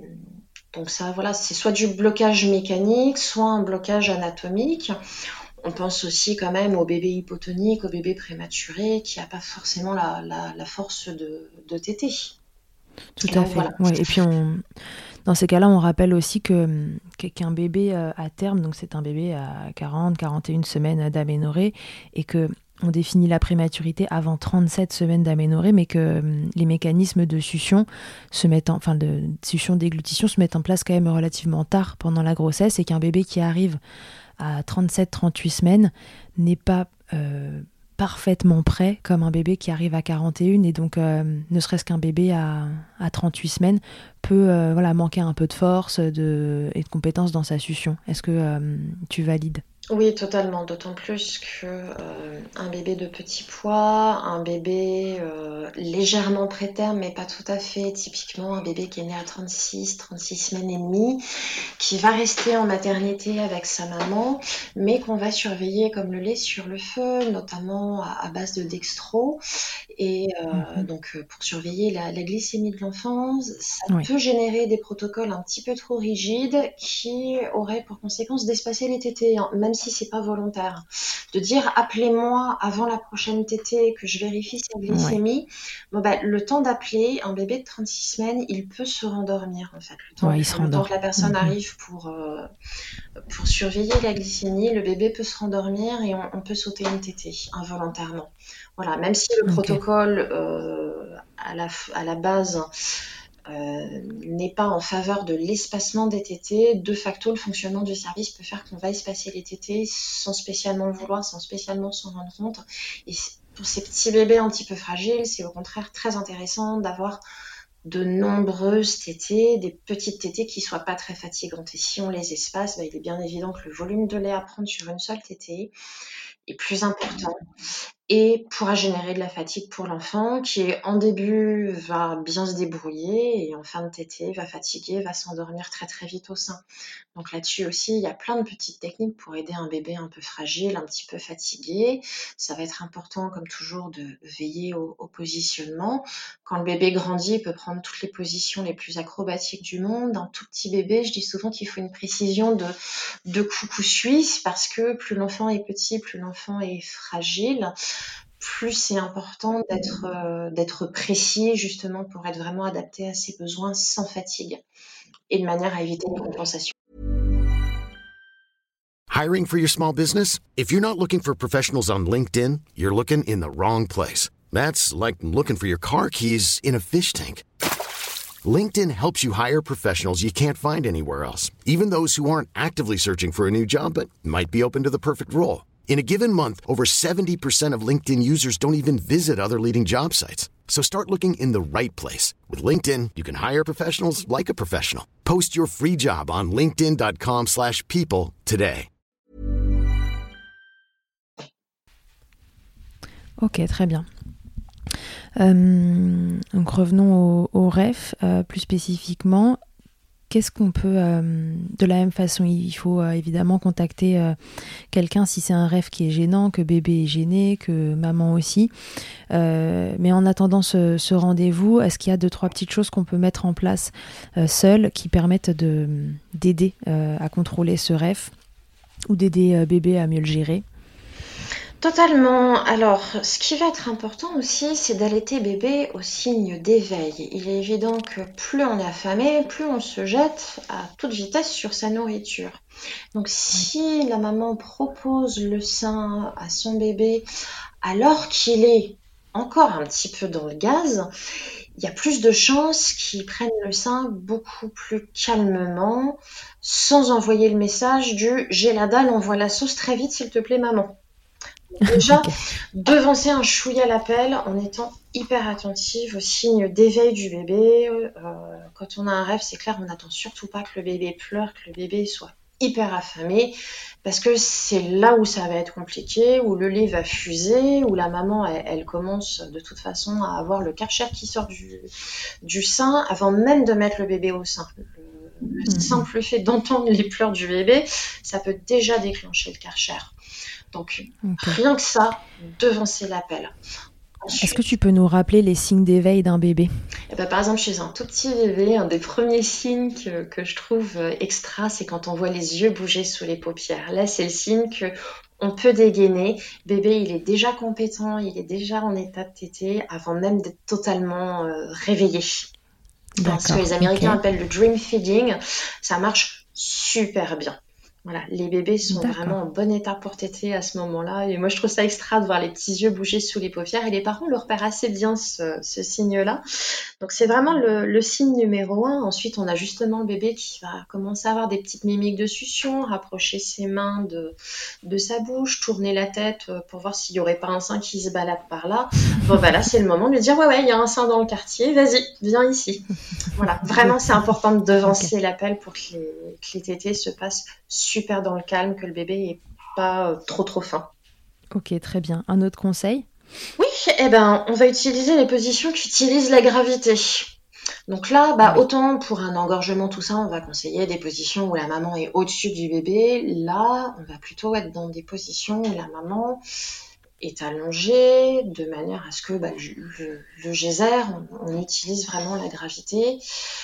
donc ça, voilà, c'est soit du blocage mécanique, soit un blocage anatomique. On pense aussi quand même au bébé hypotonique, au bébé prématuré, qui n'a pas forcément la, la, la force de, de téter. Tout à fait. Voilà. Ouais. Et puis, on, dans ces cas-là, on rappelle aussi que, qu'un bébé à terme, donc c'est un bébé à quarante, quarante et une semaines d'aménorrhée, et que on définit la prématurité avant trente-sept semaines d'aménorrhée, mais que les mécanismes de succion se mettent en, enfin de succion déglutition se mettent en place quand même relativement tard pendant la grossesse, et qu'un bébé qui arrive à trente-sept trente-huit semaines n'est pas euh, parfaitement prêt comme un bébé qui arrive à quarante et une, et donc euh, ne serait-ce qu'un bébé à, à trente-huit semaines peut euh, voilà, manquer un peu de force de, et de compétences dans sa succion. Est-ce que euh, tu valides ? Oui, totalement, d'autant plus que euh, un bébé de petit poids, un bébé euh, légèrement préterme, mais pas tout à fait, typiquement un bébé qui est né à trente-six, trente-six semaines et demie, qui va rester en maternité avec sa maman, mais qu'on va surveiller comme le lait sur le feu, notamment à, à base de dextro. Et euh, Mhm. donc, euh, pour surveiller la, la glycémie de l'enfant, ça Oui. peut générer des protocoles un petit peu trop rigides qui auraient pour conséquence d'espacer les tétés, hein, même si c'est pas volontaire. De dire appelez-moi avant la prochaine tétée que je vérifie sa Ouais. glycémie. Bon, bah, le temps d'appeler, un bébé de trente-six semaines, il peut se rendormir en fait. Le temps, Ouais, il que, se le temps que rendort. la personne Mhm. arrive pour, euh, pour surveiller la glycémie, le bébé peut se rendormir et on, on peut sauter une tétée involontairement. Voilà, même si le Ok. protocole euh, à, la, à la base euh, n'est pas en faveur de l'espacement des tétés, de facto, le fonctionnement du service peut faire qu'on va espacer les tétés sans spécialement le vouloir, sans spécialement s'en rendre compte. Et pour ces petits bébés un petit peu fragiles, c'est au contraire très intéressant d'avoir de nombreuses tétées, des petites tétées qui soient pas très fatigantes. Et si on les espace, bah, il est bien évident que le volume de lait à prendre sur une seule tétée est plus important et pourra générer de la fatigue pour l'enfant qui, en début, va bien se débrouiller et en fin de tétée, va fatiguer, va s'endormir très très vite au sein. Donc là-dessus aussi, il y a plein de petites techniques pour aider un bébé un peu fragile, un petit peu fatigué. Ça va être important, comme toujours, de veiller au, au positionnement. Quand le bébé grandit, il peut prendre toutes les positions les plus acrobatiques du monde. Un tout petit bébé, je dis souvent qu'il faut une précision de, de coucou suisse parce que plus l'enfant est petit, plus l'enfant est fragile, plus c'est important d'être, euh, d'être précis justement pour être vraiment adapté à ses besoins sans fatigue et de manière à éviter les compensations. Hiring for your small business? If you're not looking for professionals on LinkedIn, you're looking in the wrong place. That's like looking for your car keys in a fish tank. LinkedIn helps you hire professionals you can't find anywhere else, even those who aren't actively searching for a new job but might be open to the perfect role. In a given month, over seventy percent of LinkedIn users don't even visit other leading job sites. So start looking in the right place. With LinkedIn, you can hire professionals like a professional. Post your free job on linkedin dot com slash people today. Ok, très bien. Euh, donc revenons au, au R E F, euh, plus spécifiquement. Qu'est-ce qu'on peut, euh, de la même façon, il faut euh, évidemment contacter euh, quelqu'un si c'est un R E F qui est gênant, que bébé est gêné, que maman aussi. Euh, mais en attendant ce, ce rendez-vous, est-ce qu'il y a deux, trois petites choses qu'on peut mettre en place euh, seules qui permettent de, d'aider euh, à contrôler ce R E F ou d'aider euh, bébé à mieux le gérer ? Totalement. Alors, ce qui va être important aussi, c'est d'allaiter bébé au signe d'éveil. Il est évident que plus on est affamé, plus on se jette à toute vitesse sur sa nourriture. Donc, si la maman propose le sein à son bébé alors qu'il est encore un petit peu dans le gaz, il y a plus de chances qu'il prenne le sein beaucoup plus calmement, sans envoyer le message du « j'ai la dalle, envoie la sauce très vite s'il te plaît maman ». Déjà, okay. Devancer un chouïa l'appel en étant hyper attentive aux signes d'éveil du bébé. Euh, quand on a un rêve, c'est clair, on n'attend surtout pas que le bébé pleure, que le bébé soit hyper affamé, parce que c'est là où ça va être compliqué, où le lait va fuser, où la maman, elle, elle commence de toute façon à avoir le karcher qui sort du, du sein, avant même de mettre le bébé au sein. Le, le mmh. simple fait d'entendre les pleurs du bébé, ça peut déjà déclencher le karcher. Donc, okay. Rien que ça, devancer l'appel. Ensuite, est-ce que tu peux nous rappeler les signes d'éveil d'un bébé ? Eh ben, par exemple, chez un tout petit bébé, un des premiers signes que, que je trouve extra, c'est quand on voit les yeux bouger sous les paupières. Là, c'est le signe que on peut dégainer. Bébé, il est déjà compétent, il est déjà en état de tétée avant même d'être totalement euh, réveillé. Alors, ce que les Américains okay. appellent le dream feeding, ça marche super bien. Voilà, les bébés sont D'accord. vraiment en bon état pour téter à ce moment-là. Et moi, je trouve ça extra de voir les petits yeux bouger sous les paupières. Et les parents le repèrent assez bien, ce, ce signe-là. Donc, c'est vraiment le, le signe numéro un. Ensuite, on a justement le bébé qui va commencer à avoir des petites mimiques de succion, rapprocher ses mains de, de sa bouche, tourner la tête pour voir s'il n'y aurait pas un sein qui se balade par là. Bon, bah là, c'est le moment de lui dire « Ouais, ouais, il y a un sein dans le quartier. Vas-y, viens ici. » Voilà, vraiment, c'est important de devancer okay. l'appel pour que les, que les tétés se passent super dans le calme, que le bébé n'est pas euh, trop trop faim. Ok, très bien. Un autre conseil ? Oui, eh ben, on va utiliser les positions qui utilisent la gravité. Donc là, bah, oui. autant pour un engorgement, tout ça, on va conseiller des positions où la maman est au-dessus du bébé. Là, on va plutôt être dans des positions où la maman est allongé, de manière à ce que bah, le, le geyser, on, on utilise vraiment la gravité.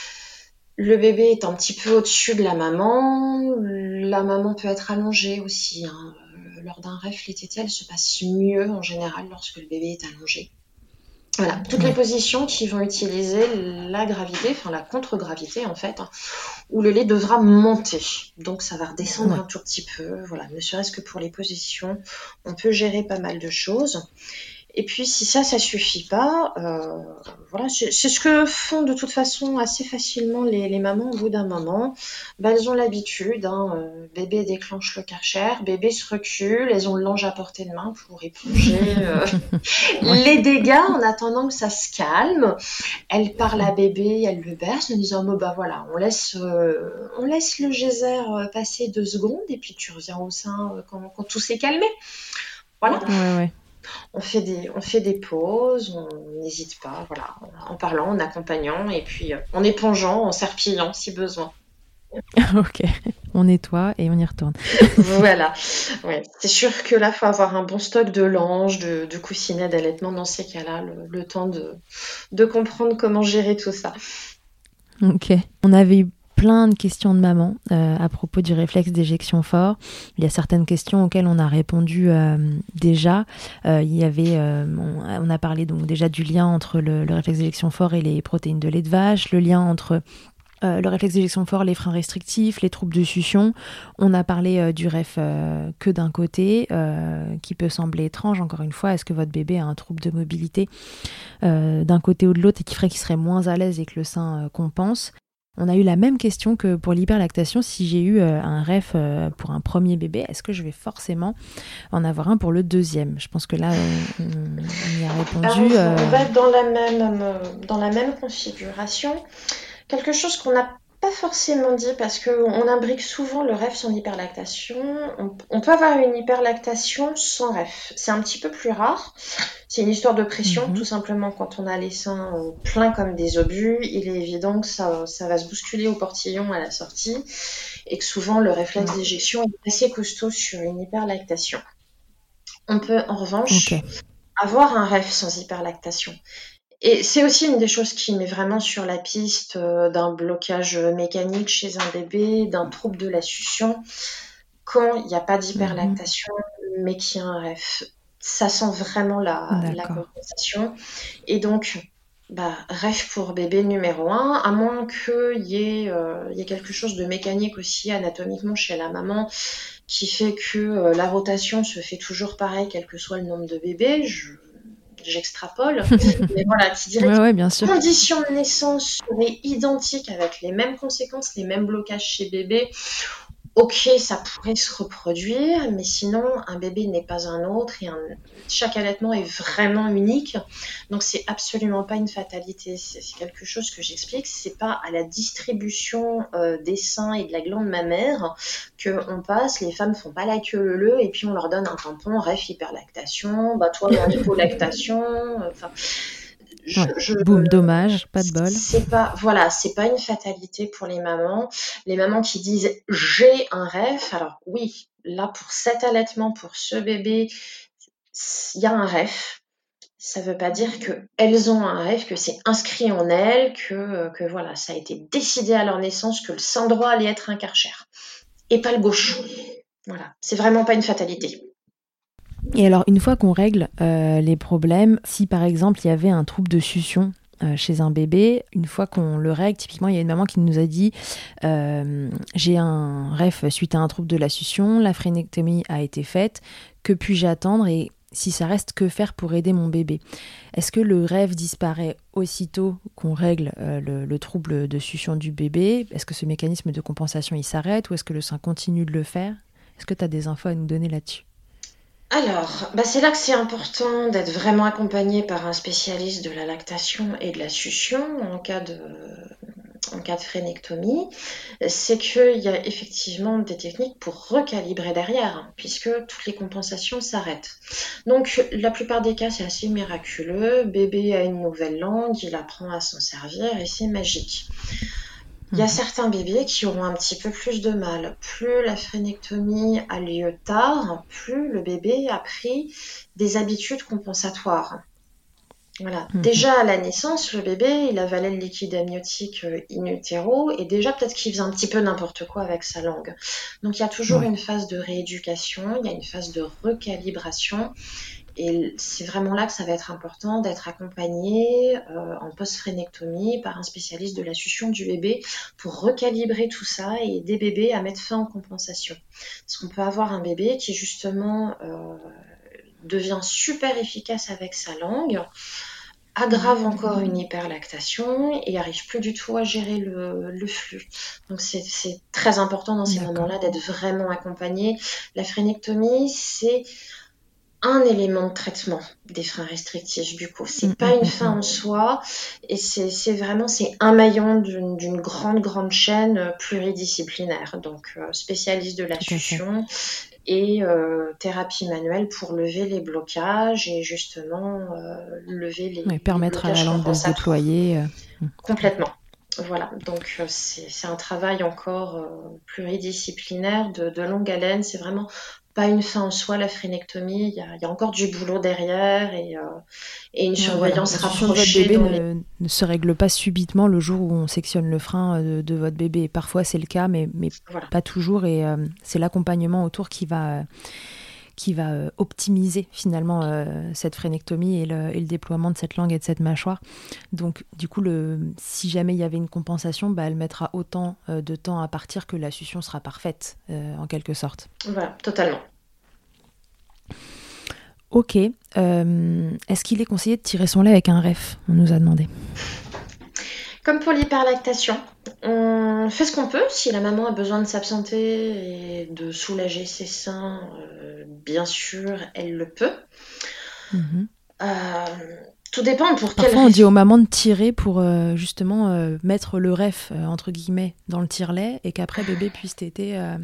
Le bébé est un petit peu au-dessus de la maman. La maman peut être allongée aussi. Hein. Lors d'un ref, les tétées, elles se passent mieux en général lorsque le bébé est allongé. Voilà, toutes les positions qui vont utiliser la gravité, enfin la contre-gravité en fait, hein, où le lait devra monter. Donc ça va redescendre ouais. un tout petit peu. Voilà, ne serait-ce que pour les positions, on peut gérer pas mal de choses. Et puis si ça, ça suffit pas, euh, voilà, c'est, c'est ce que font de toute façon assez facilement les, les mamans au bout d'un moment. Ben, elles ont l'habitude, hein, euh, bébé déclenche le Karcher, bébé se recule, elles ont le linge à portée de main pour éponger euh, les dégâts en attendant que ça se calme. Elles parlent à bébé, elles le bercent en disant oh, bah voilà, on laisse, euh, on laisse le geyser passer deux secondes et puis tu reviens au sein quand, quand tout s'est calmé. Voilà. Ouais, ouais. On fait des, on fait des pauses, on n'hésite pas, voilà, en parlant, en accompagnant, et puis euh, en épongeant, en serpillant si besoin. Ok, on nettoie et on y retourne. Voilà, ouais. C'est sûr que là, il faut avoir un bon stock de langes, de, de coussinets d'allaitement dans ces cas-là, le, le temps de, de comprendre comment gérer tout ça. Ok, on avait eu plein de questions de maman euh, à propos du réflexe d'éjection fort. Il y a certaines questions auxquelles on a répondu euh, déjà. Euh, il y avait, euh, on, on a parlé donc déjà du lien entre le, le réflexe d'éjection fort et les protéines de lait de vache, le lien entre euh, le réflexe d'éjection fort, les freins restrictifs, les troubles de succion. On a parlé euh, du ref euh, que d'un côté, euh, qui peut sembler étrange. Encore une fois, est-ce que votre bébé a un trouble de mobilité euh, d'un côté ou de l'autre et qui ferait qu'il serait moins à l'aise et que le sein euh, compense? On a eu la même question que pour l'hyperlactation. Si j'ai eu euh, un ref euh, pour un premier bébé, est-ce que je vais forcément en avoir un pour le deuxième? Je pense que là, on, on y a répondu. Alors, on va être dans la même, dans la même configuration. Quelque chose qu'on n'a pas forcément dit parce qu'on imbrique souvent le ref sans hyperlactation. On, on peut avoir une hyperlactation sans ref. C'est un petit peu plus rare. C'est une histoire de pression, mmh. tout simplement. Quand on a les seins euh, pleins comme des obus, il est évident que ça, ça va se bousculer au portillon à la sortie et que souvent le réflexe mmh. d'éjection est assez costaud sur une hyperlactation. On peut en revanche okay. avoir un ref sans hyperlactation. Et c'est aussi une des choses qui met vraiment sur la piste euh, d'un blocage mécanique chez un bébé, d'un trouble de la succion, quand il n'y a pas d'hyperlactation, mmh. mais qu'il y a un ref. Ça sent vraiment la, la compensation. Et donc, bah, ref pour bébé numéro un, à moins qu'il y ait, euh, y ait quelque chose de mécanique aussi anatomiquement chez la maman qui fait que euh, la rotation se fait toujours pareil, quel que soit le nombre de bébés. Je... J'extrapole, mais voilà, qui dirait ouais, que ouais, les bien sûr. conditions de naissance seraient identiques avec les mêmes conséquences, les mêmes blocages chez bébé. Ok, ça pourrait se reproduire, mais sinon, un bébé n'est pas un autre et un... chaque allaitement est vraiment unique. Donc, c'est absolument pas une fatalité. C'est quelque chose que j'explique. C'est pas à la distribution euh, des seins et de la glande mammaire qu'on passe. Les femmes font pas la queue leu et puis on leur donne un tampon, ref hyperlactation, bah toi, en hypolactation. Enfin. Je, ouais. je, Boum, dommage, pas de bol. C'est pas, voilà, c'est pas une fatalité pour les mamans. Les mamans qui disent j'ai un ref, alors oui, là pour cet allaitement, pour ce bébé, il y a un ref. Ça veut pas dire qu'elles ont un ref, que c'est inscrit en elles, que, que voilà, ça a été décidé à leur naissance que le sein droit allait être un Karcher et pas le gauche. Voilà, c'est vraiment pas une fatalité. Et alors, une fois qu'on règle euh, les problèmes, si par exemple il y avait un trouble de succion euh, chez un bébé, une fois qu'on le règle, typiquement il y a une maman qui nous a dit euh, j'ai un ref suite à un trouble de la succion, la frénectomie a été faite, que puis-je attendre et si ça reste, que faire pour aider mon bébé? Est-ce que le ref disparaît aussitôt qu'on règle euh, le, le trouble de succion du bébé? Est-ce que ce mécanisme de compensation il s'arrête ou est-ce que le sein continue de le faire? Est-ce que tu as des infos à nous donner là-dessus? Alors, bah c'est là que c'est important d'être vraiment accompagné par un spécialiste de la lactation et de la succion en cas de, en cas de frénectomie. C'est qu'il y a effectivement des techniques pour recalibrer derrière, hein, puisque toutes les compensations s'arrêtent. Donc, la plupart des cas, c'est assez miraculeux. Bébé a une nouvelle langue, il apprend à s'en servir et c'est magique. Il y a certains bébés qui auront un petit peu plus de mal. Plus la frénectomie a lieu tard, plus le bébé a pris des habitudes compensatoires. Voilà. Mmh. Déjà à la naissance, le bébé, il avalait le liquide amniotique in utero et déjà peut-être qu'il faisait un petit peu n'importe quoi avec sa langue. Donc il y a toujours ouais. une phase de rééducation, il y a une phase de recalibration. Et c'est vraiment là que ça va être important d'être accompagné euh, en post-frénectomie par un spécialiste de la succion du bébé pour recalibrer tout ça et aider bébé à mettre fin aux compensations. Parce qu'on peut avoir un bébé qui justement euh, devient super efficace avec sa langue, aggrave encore une hyperlactation et n'arrive plus du tout à gérer le, le flux. Donc c'est, c'est très important dans ces D'accord. moments-là d'être vraiment accompagné. La frénectomie, c'est un élément de traitement des freins restrictifs buccaux. C'est mmh, pas une fin en soi et c'est, c'est vraiment c'est un maillon d'une, d'une grande, grande chaîne pluridisciplinaire. Donc, euh, spécialiste de la succion et euh, thérapie manuelle pour lever les blocages et justement euh, lever les, ouais, permettre les à la langue de se déployer. Euh... Complètement. Voilà, donc euh, c'est, c'est un travail encore euh, pluridisciplinaire de, de longue haleine. C'est vraiment pas une fin en soi, la frénectomie. Il y a, il y a encore du boulot derrière et, euh, et une ouais, surveillance voilà. rapprochée. Votre bébé dans ne, les... ne se règle pas subitement le jour où on sectionne le frein de, de votre bébé. Parfois, c'est le cas, mais, mais voilà. pas toujours. Et euh, c'est l'accompagnement autour qui va... Euh, qui va euh, optimiser finalement euh, cette frénectomie et le, et le déploiement de cette langue et de cette mâchoire. Donc du coup, le, si jamais il y avait une compensation, bah, elle mettra autant euh, de temps à partir que la succion sera parfaite, euh, en quelque sorte. Voilà, totalement. Ok. Euh, est-ce qu'il est conseillé de tirer son lait avec un R E F ? On nous a demandé. Comme pour l'hyperlactation, on fait ce qu'on peut. Si la maman a besoin de s'absenter et de soulager ses seins, euh, bien sûr, elle le peut. Mmh. Euh, tout dépend pour quelle Parfois, on dit aux mamans de tirer pour euh, justement euh, mettre le R E F, euh, entre guillemets, dans le tire-lait et qu'après, bébé puisse téter. Euh...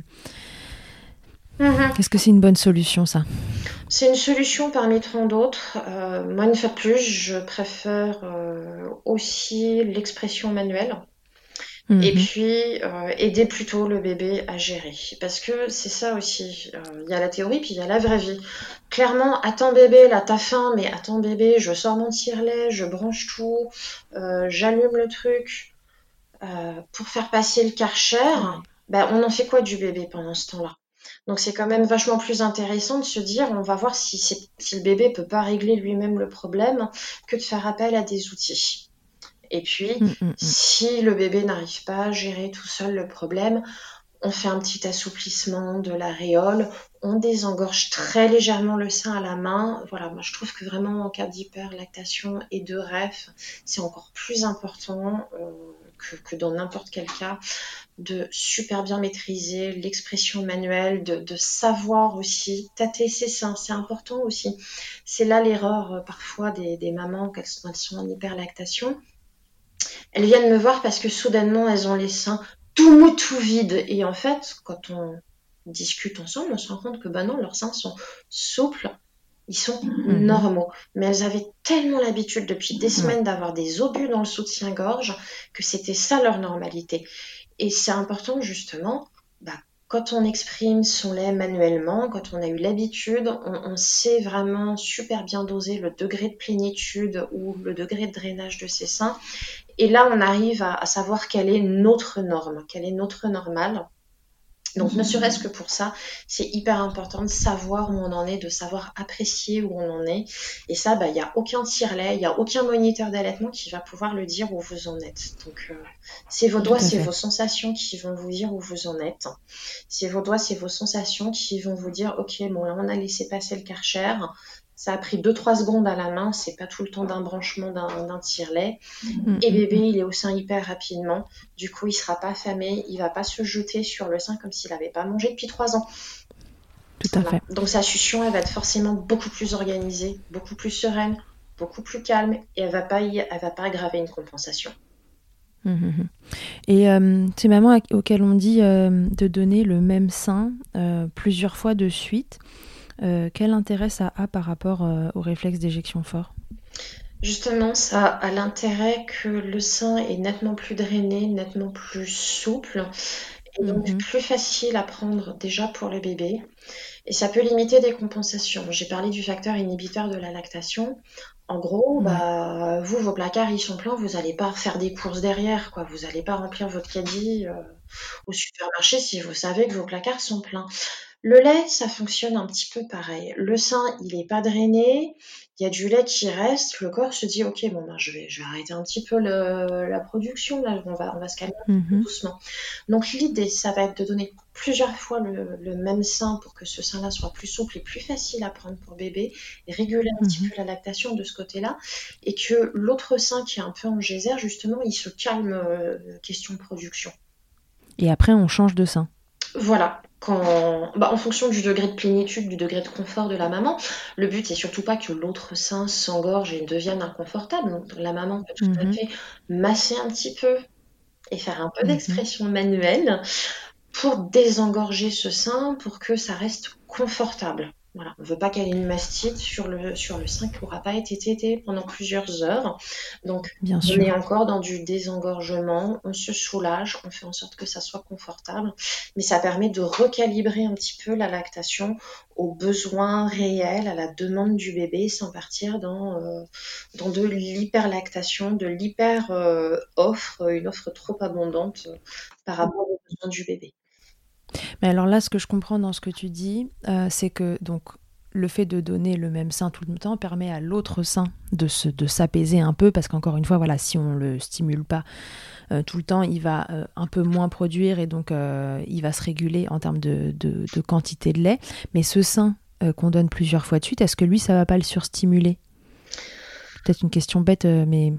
Mmh. Est-ce que c'est une bonne solution, ça ? C'est une solution parmi tant d'autres. Euh, moi, une fois de plus, je préfère euh, aussi l'expression manuelle. Mmh. Et puis, euh, aider plutôt le bébé à gérer. Parce que c'est ça aussi. Il euh, y a la théorie, puis il y a la vraie vie. Clairement, attends bébé, là t'as faim, mais attends bébé, je sors mon tire-lait, je branche tout, euh, j'allume le truc euh, pour faire passer le Karcher. Mmh. Ben, on en fait quoi du bébé pendant ce temps-là ? Donc c'est quand même vachement plus intéressant de se dire, on va voir si, c'est, si le bébé peut pas régler lui-même le problème que de faire appel à des outils. Et puis, mmh, mmh. si le bébé n'arrive pas à gérer tout seul le problème, on fait un petit assouplissement de l'aréole, on désengorge très légèrement le sein à la main. Voilà, moi je trouve que vraiment en cas d'hyperlactation et de R E F, c'est encore plus important euh, que, que dans n'importe quel cas de super bien maîtriser l'expression manuelle, de, de savoir aussi tâter ses seins, c'est important aussi. C'est là l'erreur euh, parfois des, des mamans quand elles sont en hyperlactation. Elles viennent me voir parce que soudainement elles ont les seins tout mou, tout vide. Et en fait, quand on discute ensemble, on se rend compte que bah non, leurs seins sont souples, ils sont mmh. normaux. Mais elles avaient tellement l'habitude depuis des semaines d'avoir des obus dans le soutien-gorge que c'était ça leur normalité. Et c'est important justement, bah, quand on exprime son lait manuellement, quand on a eu l'habitude, on, on sait vraiment super bien doser le degré de plénitude ou le degré de drainage de ses seins. Et là, on arrive à, à savoir quelle est notre norme, quelle est notre normale. Donc, mmh. ne serait-ce que pour ça, c'est hyper important de savoir où on en est, de savoir apprécier où on en est. Et ça, bah, il n'y a aucun tire-lait, il n'y a aucun moniteur d'allaitement qui va pouvoir le dire où vous en êtes. Donc, euh, c'est vos doigts, c'est vos sensations qui vont vous dire où vous en êtes. C'est vos doigts, c'est vos sensations qui vont vous dire, ok, bon, là, on a laissé passer le Karcher. Ça a pris deux trois secondes à la main, c'est pas tout le temps d'un branchement d'un, d'un tire-lait. Mmh. Et bébé, il est au sein hyper rapidement. Du coup, il sera pas affamé, il va pas se jeter sur le sein comme s'il avait pas mangé depuis trois ans. Tout à voilà. fait. Donc sa succion, elle va être forcément beaucoup plus organisée, beaucoup plus sereine, beaucoup plus calme, et elle va pas, y... elle va pas aggraver une compensation. Mmh. Et euh, ces mamans auxquelles on dit euh, de donner le même sein euh, plusieurs fois de suite, Euh, quel intérêt ça a par rapport euh, au réflexe d'éjection fort ? Justement, ça a l'intérêt que le sein est nettement plus drainé, nettement plus souple et donc Mhm. plus facile à prendre déjà pour le bébé. Et ça peut limiter des compensations. J'ai parlé du facteur inhibiteur de la lactation. En gros, Ouais. bah, vous, vos placards, ils sont pleins, vous n'allez pas faire des courses derrière, quoi. Vous n'allez pas remplir votre caddie euh, au supermarché si vous savez que vos placards sont pleins. Le lait, ça fonctionne un petit peu pareil. Le sein, il est pas drainé, il y a du lait qui reste, le corps se dit: «OK, bon, ben, je vais je vais arrêter un petit peu le la production là, on va on va se calmer un petit peu Mhm. doucement». Donc l'idée, ça va être de donner plusieurs fois le le même sein pour que ce sein-là soit plus souple et plus facile à prendre pour bébé et réguler un petit Mhm. peu la lactation de ce côté-là et que l'autre sein qui est un peu en geyser, justement, il se calme, heu, question production. Et après, on change de sein. Voilà, quand, bah, en fonction du degré de plénitude, du degré de confort de la maman. Le but, c'est surtout pas que l'autre sein s'engorge et devienne inconfortable. Donc, la maman peut tout à Mhm. fait masser un petit peu et faire un peu Mhm. d'expression manuelle pour désengorger ce sein, pour que ça reste confortable. Voilà, on veut pas qu'elle ait une mastite sur le sur le sein qui aura pas été tété pendant plusieurs heures. Donc, Bien on est sûr. encore dans du désengorgement, on se soulage, on fait en sorte que ça soit confortable, mais ça permet de recalibrer un petit peu la lactation aux besoins réels, à la demande du bébé, sans partir dans, heu, dans de l'hyperlactation, de l'hyper, heu, offre, une offre trop abondante, heu, par rapport aux besoins du bébé. Mais alors là, ce que je comprends dans ce que tu dis, euh, c'est que donc le fait de donner le même sein tout le temps permet à l'autre sein de, se, de s'apaiser un peu, parce qu'encore une fois, voilà, si on le stimule pas euh, tout le temps, il va euh, un peu moins produire et donc euh, il va se réguler en termes de, de, de quantité de lait. Mais ce sein euh, qu'on donne plusieurs fois de suite, est-ce que lui, ça va pas le surstimuler? Peut-être une question bête, euh, mais...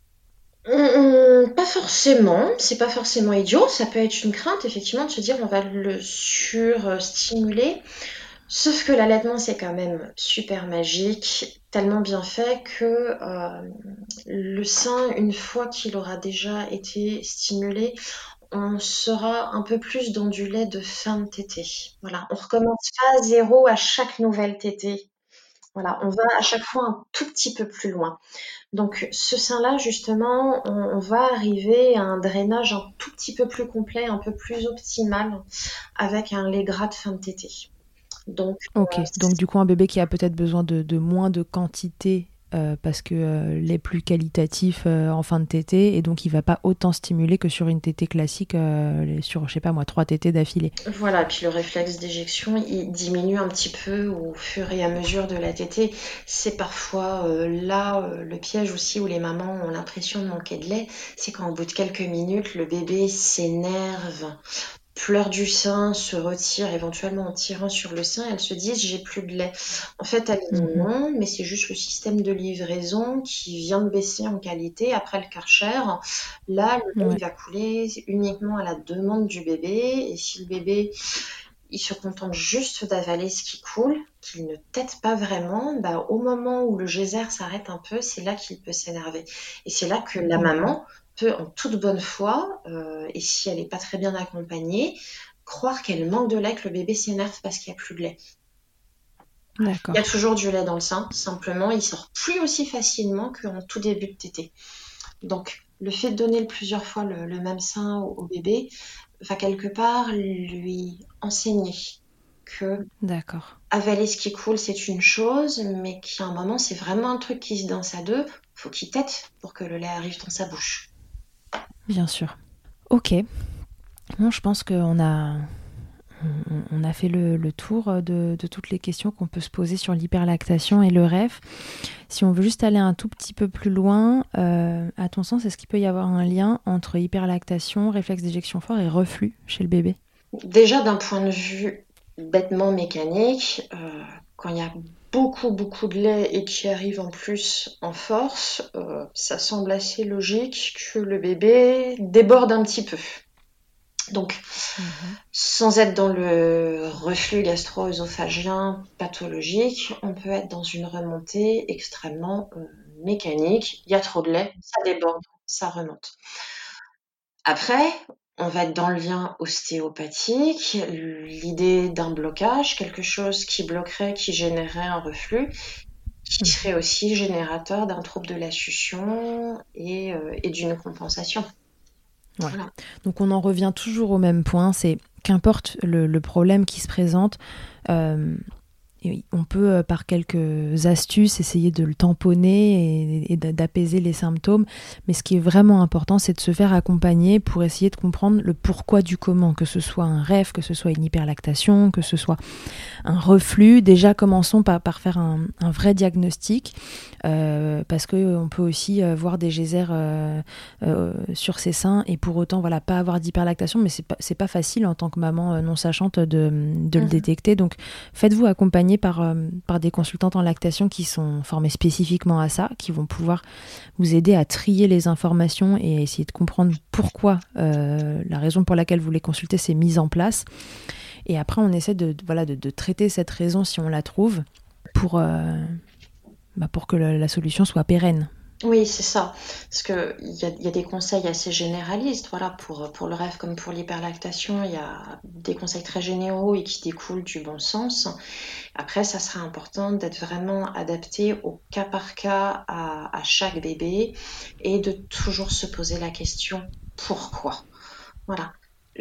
Mmh, pas forcément, c'est pas forcément idiot, ça peut être une crainte effectivement de se dire on va le surstimuler. Sauf que l'allaitement, c'est quand même super magique, tellement bien fait que euh, le sein, une fois qu'il aura déjà été stimulé, on sera un peu plus dans du lait de fin de tétée. Voilà, on recommence pas à zéro à chaque nouvelle tétée. Voilà, on va à chaque fois un tout petit peu plus loin. Donc ce sein-là, justement, on, on va arriver à un drainage un tout petit peu plus complet, un peu plus optimal, avec un lait gras de fin de tétée. Donc, Ok, euh, donc du coup un bébé qui a peut-être besoin de, de moins de quantité euh, parce que euh, lait plus qualitatif euh, en fin de tétée et donc il va pas autant stimuler que sur une tétée classique euh, sur je sais pas moi trois tétées d'affilée. voilà, puis le réflexe d'éjection, il diminue un petit peu au fur et à mesure de la tétée. C'est parfois euh, là euh, le piège aussi où les mamans ont l'impression de manquer de lait, c'est qu'en bout de quelques minutes, le bébé s'énerve, pleure du sein, se retire éventuellement en tirant sur le sein, elles se disent j'ai plus de lait. En fait, elles disent Mhm. non, mais c'est juste le système de livraison qui vient de baisser en qualité après le Karcher. Là, le lait Ouais, il va couler uniquement à la demande du bébé et si le bébé il se contente juste d'avaler ce qui coule, qu'il ne tète pas vraiment, bah, au moment où le geyser s'arrête un peu, c'est là qu'il peut s'énerver. Et c'est là que la d'accord, maman peut, en toute bonne foi, euh, et si elle n'est pas très bien accompagnée, croire qu'elle manque de lait, que le bébé s'énerve parce qu'il n'y a plus de lait. Il y a d'accord. toujours du lait dans le sein, simplement il sort plus aussi facilement qu'en tout début de tétée. Donc le fait de donner plusieurs fois le, le même sein au, au bébé va quelque part lui enseigner que D'accord. avaler ce qui coule, c'est une chose, mais qu'à un moment, c'est vraiment un truc qui se danse à deux. Faut qu'il tète pour que le lait arrive dans sa bouche. Bien sûr. Ok. Bon, je pense qu'on a, on, on a fait le, le tour de, de toutes les questions qu'on peut se poser sur l'hyperlactation et le R E F. Si on veut juste aller un tout petit peu plus loin, euh, à ton sens, est-ce qu'il peut y avoir un lien entre hyperlactation, réflexe d'éjection fort et reflux chez le bébé? Déjà, d'un point de vue bêtement mécanique, euh, quand il y a beaucoup, beaucoup de lait et qui arrive en plus en force, euh, ça semble assez logique que le bébé déborde un petit peu. Donc, Mhm. sans être dans le reflux gastro-œsophagien pathologique, on peut être dans une remontée extrêmement euh, mécanique. Il y a trop de lait, ça déborde, ça remonte. Après, on va être dans le lien ostéopathique, l'idée d'un blocage, quelque chose qui bloquerait, qui générerait un reflux, qui serait aussi générateur d'un trouble de la succion et, euh, et d'une compensation. Ouais. Voilà. Donc on en revient toujours au même point, c'est qu'importe le, le problème qui se présente, euh, et on peut euh, par quelques astuces essayer de le tamponner et, et d'apaiser les symptômes, mais ce qui est vraiment important, c'est de se faire accompagner pour essayer de comprendre le pourquoi du comment, que ce soit un rêve, que ce soit une hyperlactation, que ce soit un reflux. Déjà commençons par, par faire un, un vrai diagnostic, euh, parce qu'on peut aussi euh, voir des geysers euh, euh, sur ses seins et pour autant voilà, pas avoir d'hyperlactation, mais c'est pas, c'est pas facile en tant que maman euh, non sachante de, de mmh. le détecter. Donc faites-vous accompagner par, euh, par des consultantes en lactation qui sont formées spécifiquement à ça, qui vont pouvoir vous aider à trier les informations et essayer de comprendre pourquoi euh, la raison pour laquelle vous les consultez s'est mise en place. Et après, on essaie de, de, voilà, de, de traiter cette raison si on la trouve pour, euh, bah pour que la, la solution soit pérenne. Oui, c'est ça. Parce qu'il y a, y a des conseils assez généralistes. Voilà, pour, pour le rêve comme pour l'hyperlactation, il y a des conseils très généraux et qui découlent du bon sens. Après, ça sera important d'être vraiment adapté au cas par cas à, à chaque bébé et de toujours se poser la question « pourquoi ?» Voilà.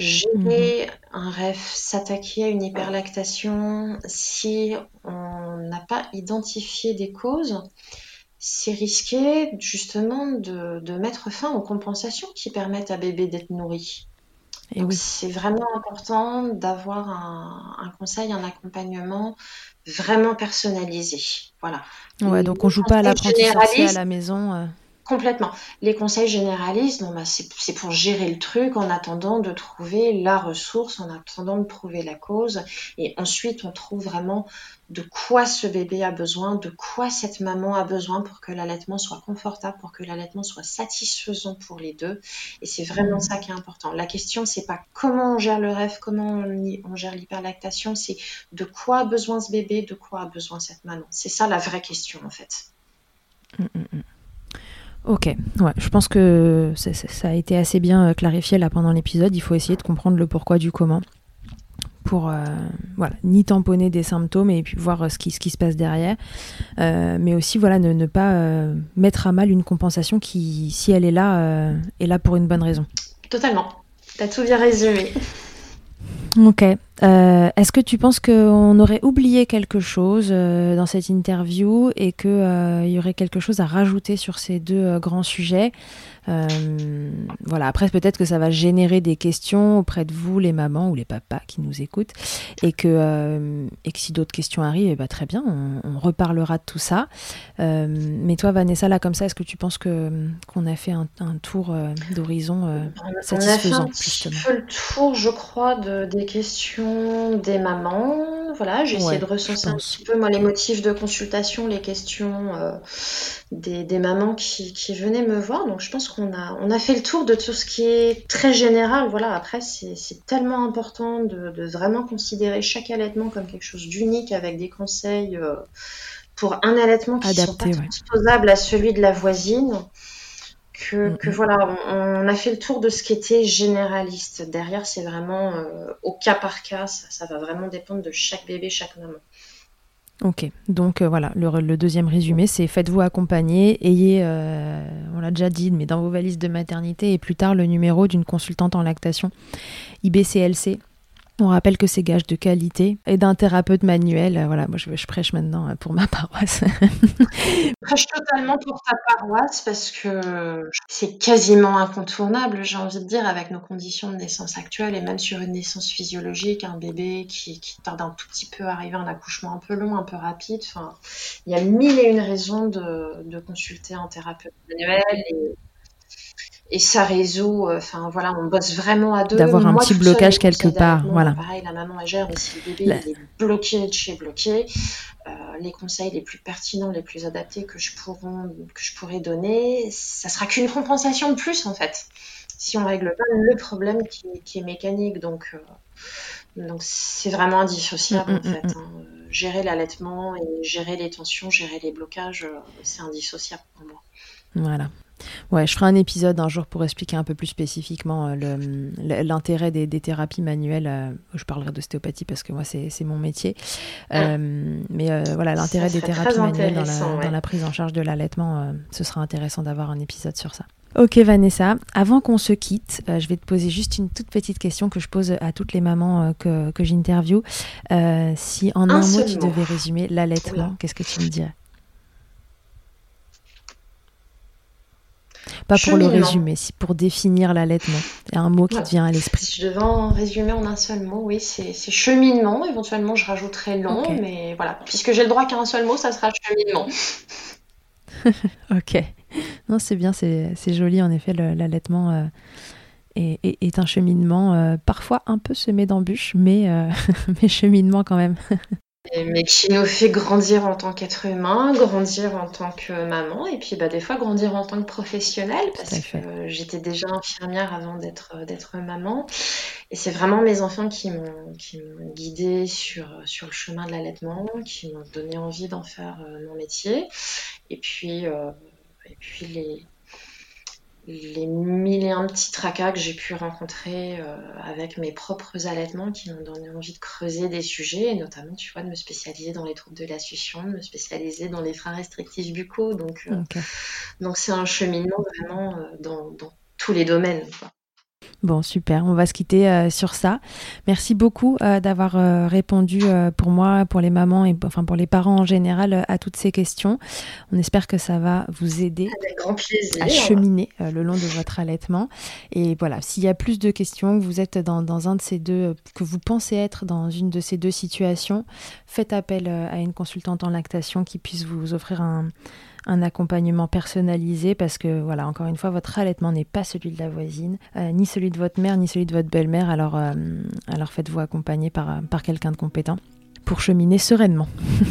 Gérer mmh. un rêve, s'attaquer à une hyperlactation, si on n'a pas identifié des causes, c'est risqué justement de, de mettre fin aux compensations qui permettent à bébé d'être nourri. Et donc oui. C'est vraiment important d'avoir un, un conseil, un accompagnement vraiment personnalisé. Voilà. Ouais, donc on ne joue pas à l'apprenti sorcier à la maison. Euh... Complètement. Les conseils généralistes, bon, bah, c'est, c'est pour gérer le truc en attendant de trouver la ressource, en attendant de trouver la cause. Et ensuite, on trouve vraiment de quoi ce bébé a besoin, de quoi cette maman a besoin pour que l'allaitement soit confortable, pour que l'allaitement soit satisfaisant pour les deux. Et c'est vraiment mmh. ça qui est important. La question, c'est pas comment on gère le rêve, comment on, on gère l'hyperlactation, c'est de quoi a besoin ce bébé, de quoi a besoin cette maman. C'est ça la vraie question, en fait. Mmh, mmh. Ok, ouais, je pense que c'est, c'est, ça a été assez bien clarifié là pendant l'épisode. Il faut essayer de comprendre le pourquoi du comment pour euh, voilà, ni tamponner des symptômes et puis voir ce qui, ce qui se passe derrière, euh, mais aussi voilà, ne, ne pas euh, mettre à mal une compensation qui, si elle est là, euh, est là pour une bonne raison. Totalement, t'as tout bien résumé. Ok. Euh, est-ce que tu penses qu'on aurait oublié quelque chose euh, dans cette interview et qu'il euh, y aurait quelque chose à rajouter sur ces deux euh, grands sujets ? Euh, voilà. Après, peut-être que ça va générer des questions auprès de vous, les mamans ou les papas qui nous écoutent, et que, euh, et que si d'autres questions arrivent, eh ben, très bien, on, on reparlera de tout ça. Euh, mais toi, Vanessa, là, comme ça, est-ce que tu penses que, qu'on a fait un, un tour euh, d'horizon euh, satisfaisant ? On a fait un petit peu le tour, je crois, de, des questions des mamans. Voilà, j'ai essayé ouais, de recenser un petit peu moi les motifs de consultation, les questions euh, des, des mamans qui, qui venaient me voir. Donc je pense qu'on a, on a fait le tour de tout ce qui est très général. Voilà, après c'est, c'est tellement important de, de vraiment considérer chaque allaitement comme quelque chose d'unique avec des conseils euh, pour un allaitement qui ne sont pas ouais. transposables à celui de la voisine. Que, que voilà, on, on a fait le tour de ce qui était généraliste. Derrière, c'est vraiment euh, au cas par cas, ça, ça va vraiment dépendre de chaque bébé, chaque maman. Ok, donc euh, voilà, le, le deuxième résumé, c'est faites-vous accompagner, ayez, euh, on l'a déjà dit, mais dans vos valises de maternité et plus tard le numéro d'une consultante en lactation I B C L C. On rappelle que c'est gage de qualité et d'un thérapeute manuel. Voilà, moi je, je prêche maintenant pour ma paroisse. Je prêche totalement pour ta paroisse parce que c'est quasiment incontournable, j'ai envie de dire, avec nos conditions de naissance actuelles et même sur une naissance physiologique, un bébé qui, qui tarde un tout petit peu à arriver, un accouchement un peu long, un peu rapide. Enfin, il y a mille et une raisons de, de consulter un thérapeute manuel et Et ça résout, enfin euh, voilà, on bosse vraiment à deux. D'avoir un Moi, petit tout blocage seul, quelque part, voilà. Pareil, la maman elle gère, mais si le bébé La... il est bloqué de chez bloqué, euh, les conseils les plus pertinents, les plus adaptés que je, pourrons, que je pourrais donner, ça sera qu'une compensation de plus en fait. Si on règle pas le problème qui, qui est mécanique, donc euh, donc c'est vraiment indissociable mmh, en mmh, fait. Mmh. Hein. Gérer l'allaitement et gérer les tensions, gérer les blocages, c'est indissociable pour moi. Voilà. Ouais, je ferai un épisode un jour pour expliquer un peu plus spécifiquement le, le, l'intérêt des, des thérapies manuelles. Euh, je parlerai d'ostéopathie parce que moi, c'est, c'est mon métier. Euh, mmh. Mais euh, voilà, l'intérêt des thérapies manuelles dans la, ouais. dans la prise en charge de l'allaitement, euh, ce sera intéressant d'avoir un épisode sur ça. Ok Vanessa, avant qu'on se quitte, euh, je vais te poser juste une toute petite question que je pose à toutes les mamans euh, que, que j'interviewe. Euh, si en un, un mot tu mot. devais résumer l'allaitement, Oula. qu'est-ce que tu me dirais ? Pas pour Cheminement. le résumer, si pour définir l'allaitement. Il y a un mot qui voilà. te vient à l'esprit. Si je devais en résumer en un seul mot, oui, c'est, c'est cheminement. Éventuellement, je rajouterais long, okay. mais voilà. Puisque j'ai le droit qu'à un seul mot, ça sera cheminement. Ok. Non, c'est bien, c'est, c'est joli. En effet, le, l'allaitement euh, est, est, est un cheminement euh, parfois un peu semé d'embûches, mais, euh, mais cheminement quand même. Mais qui nous fait grandir en tant qu'être humain, grandir en tant que maman, et puis bah, des fois grandir en tant que professionnelle, parce que j'étais déjà infirmière avant d'être, d'être maman. Et c'est vraiment mes enfants qui m'ont, qui m'ont guidée sur, sur le chemin de l'allaitement, qui m'ont donné envie d'en faire euh, mon métier. Et puis, euh, et puis les... les mille et un petits tracas que j'ai pu rencontrer euh, avec mes propres allaitements qui m'ont donné envie de creuser des sujets, et notamment, tu vois, de me spécialiser dans les troubles de la succion, de me spécialiser dans les freins restrictifs buccaux. Donc, euh, okay. donc c'est un cheminement vraiment euh, dans, dans tous les domaines, quoi. Bon, super. On va se quitter euh, sur ça. Merci beaucoup euh, d'avoir euh, répondu euh, pour moi, pour les mamans et enfin pour les parents en général euh, à toutes ces questions. On espère que ça va vous aider Avec grand plaisir. à cheminer euh, le long de votre allaitement. Et voilà, s'il y a plus de questions, que vous êtes dans, dans un de ces deux, que vous pensez être dans une de ces deux situations, faites appel euh, à une consultante en lactation qui puisse vous offrir un un accompagnement personnalisé, parce que voilà, encore une fois, votre allaitement n'est pas celui de la voisine, euh, ni celui de votre mère, ni celui de votre belle-mère, alors, euh, alors faites-vous accompagner par, par quelqu'un de compétent pour cheminer sereinement.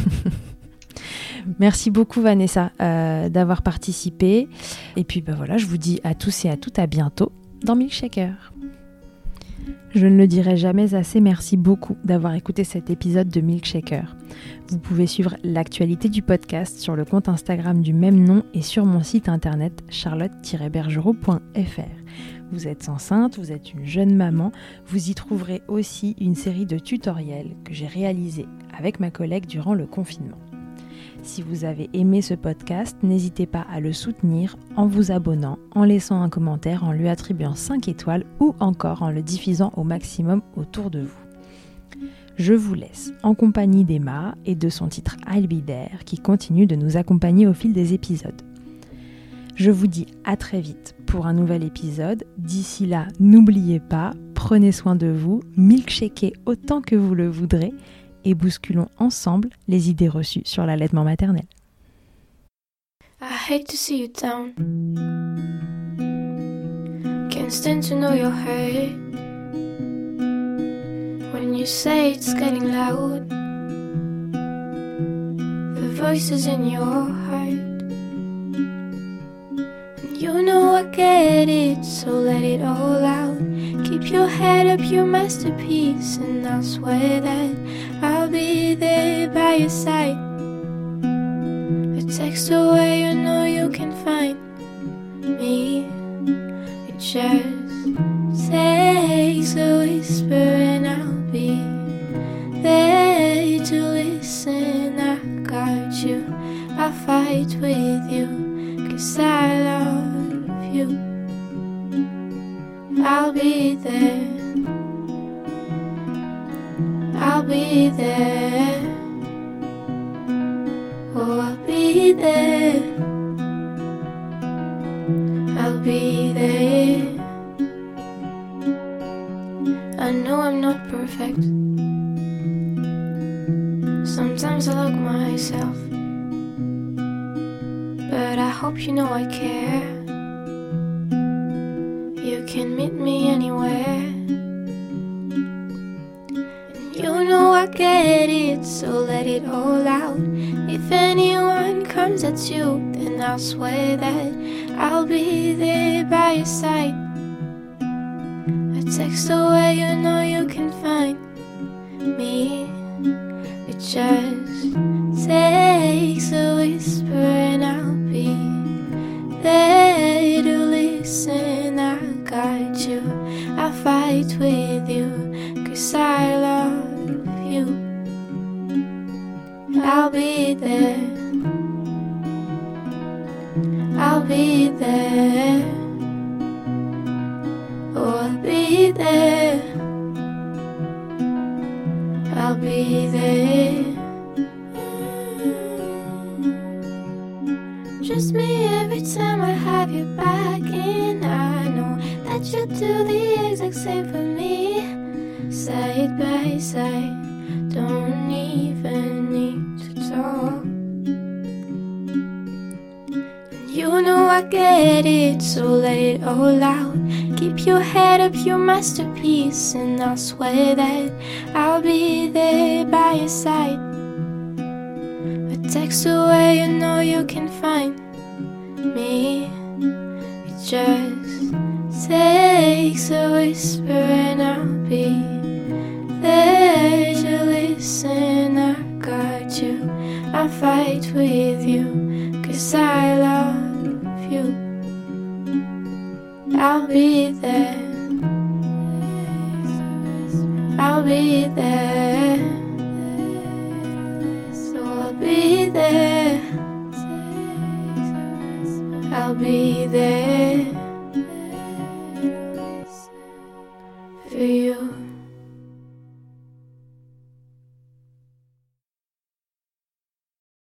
Merci beaucoup Vanessa euh, d'avoir participé, et puis bah, voilà, je vous dis à tous et à toutes à bientôt dans Milkshaker. Je ne le dirai jamais assez, merci beaucoup d'avoir écouté cet épisode de Milkshaker. Vous pouvez suivre l'actualité du podcast sur le compte Instagram du même nom et sur mon site internet charlotte tiret bergerot point f r. Vous êtes enceinte, vous êtes une jeune maman, vous y trouverez aussi une série de tutoriels que j'ai réalisés avec ma collègue durant le confinement. Si vous avez aimé ce podcast, n'hésitez pas à le soutenir en vous abonnant, en laissant un commentaire, en lui attribuant cinq étoiles ou encore en le diffusant au maximum autour de vous. Je vous laisse en compagnie d'Emma et de son titre I'll Be There qui continue de nous accompagner au fil des épisodes. Je vous dis à très vite pour un nouvel épisode. D'ici là, n'oubliez pas, prenez soin de vous, milkshakez autant que vous le voudrez et bousculons ensemble les idées reçues sur l'allaitement maternel. I hate to see you down. Can't stand to know you're hurt. When you say it's getting loud, the voices in your heart. And you know I get it, so let it all out. Keep your head up, your masterpiece, and I'll swear that I'll be there by your side. A text away, you know you can find me. It just takes a whisper and I'll be there to listen. I got you, I'll fight with you, 'cause I love you. I'll be there, I'll be there, oh I'll be there, I'll be there. I know I'm not perfect, sometimes I look myself, but I hope you know I care. You can meet me anywhere. You know I get it, so let it all out. If anyone comes at you, then I'll swear that I'll be there by your side. A text away, you know you can find me. It just takes a whisper and I'll be there I'll fight with you, 'cause I love you. I'll be there, I'll be there, oh I'll be there, I'll be there. Trust me every time I have you back, and I know that you do the exact same for me. Side by side, don't even need to talk. And you know I get it, so let it all out. Keep your head up, your masterpiece, and I'll swear that I'll be there by your side. A text away, you know you can find me. It just takes a whisper and I'll be there to listen. I got you, I'll fight with you, 'cause I love you. I'll be there, I'll be there, so I'll be there, I'll be there.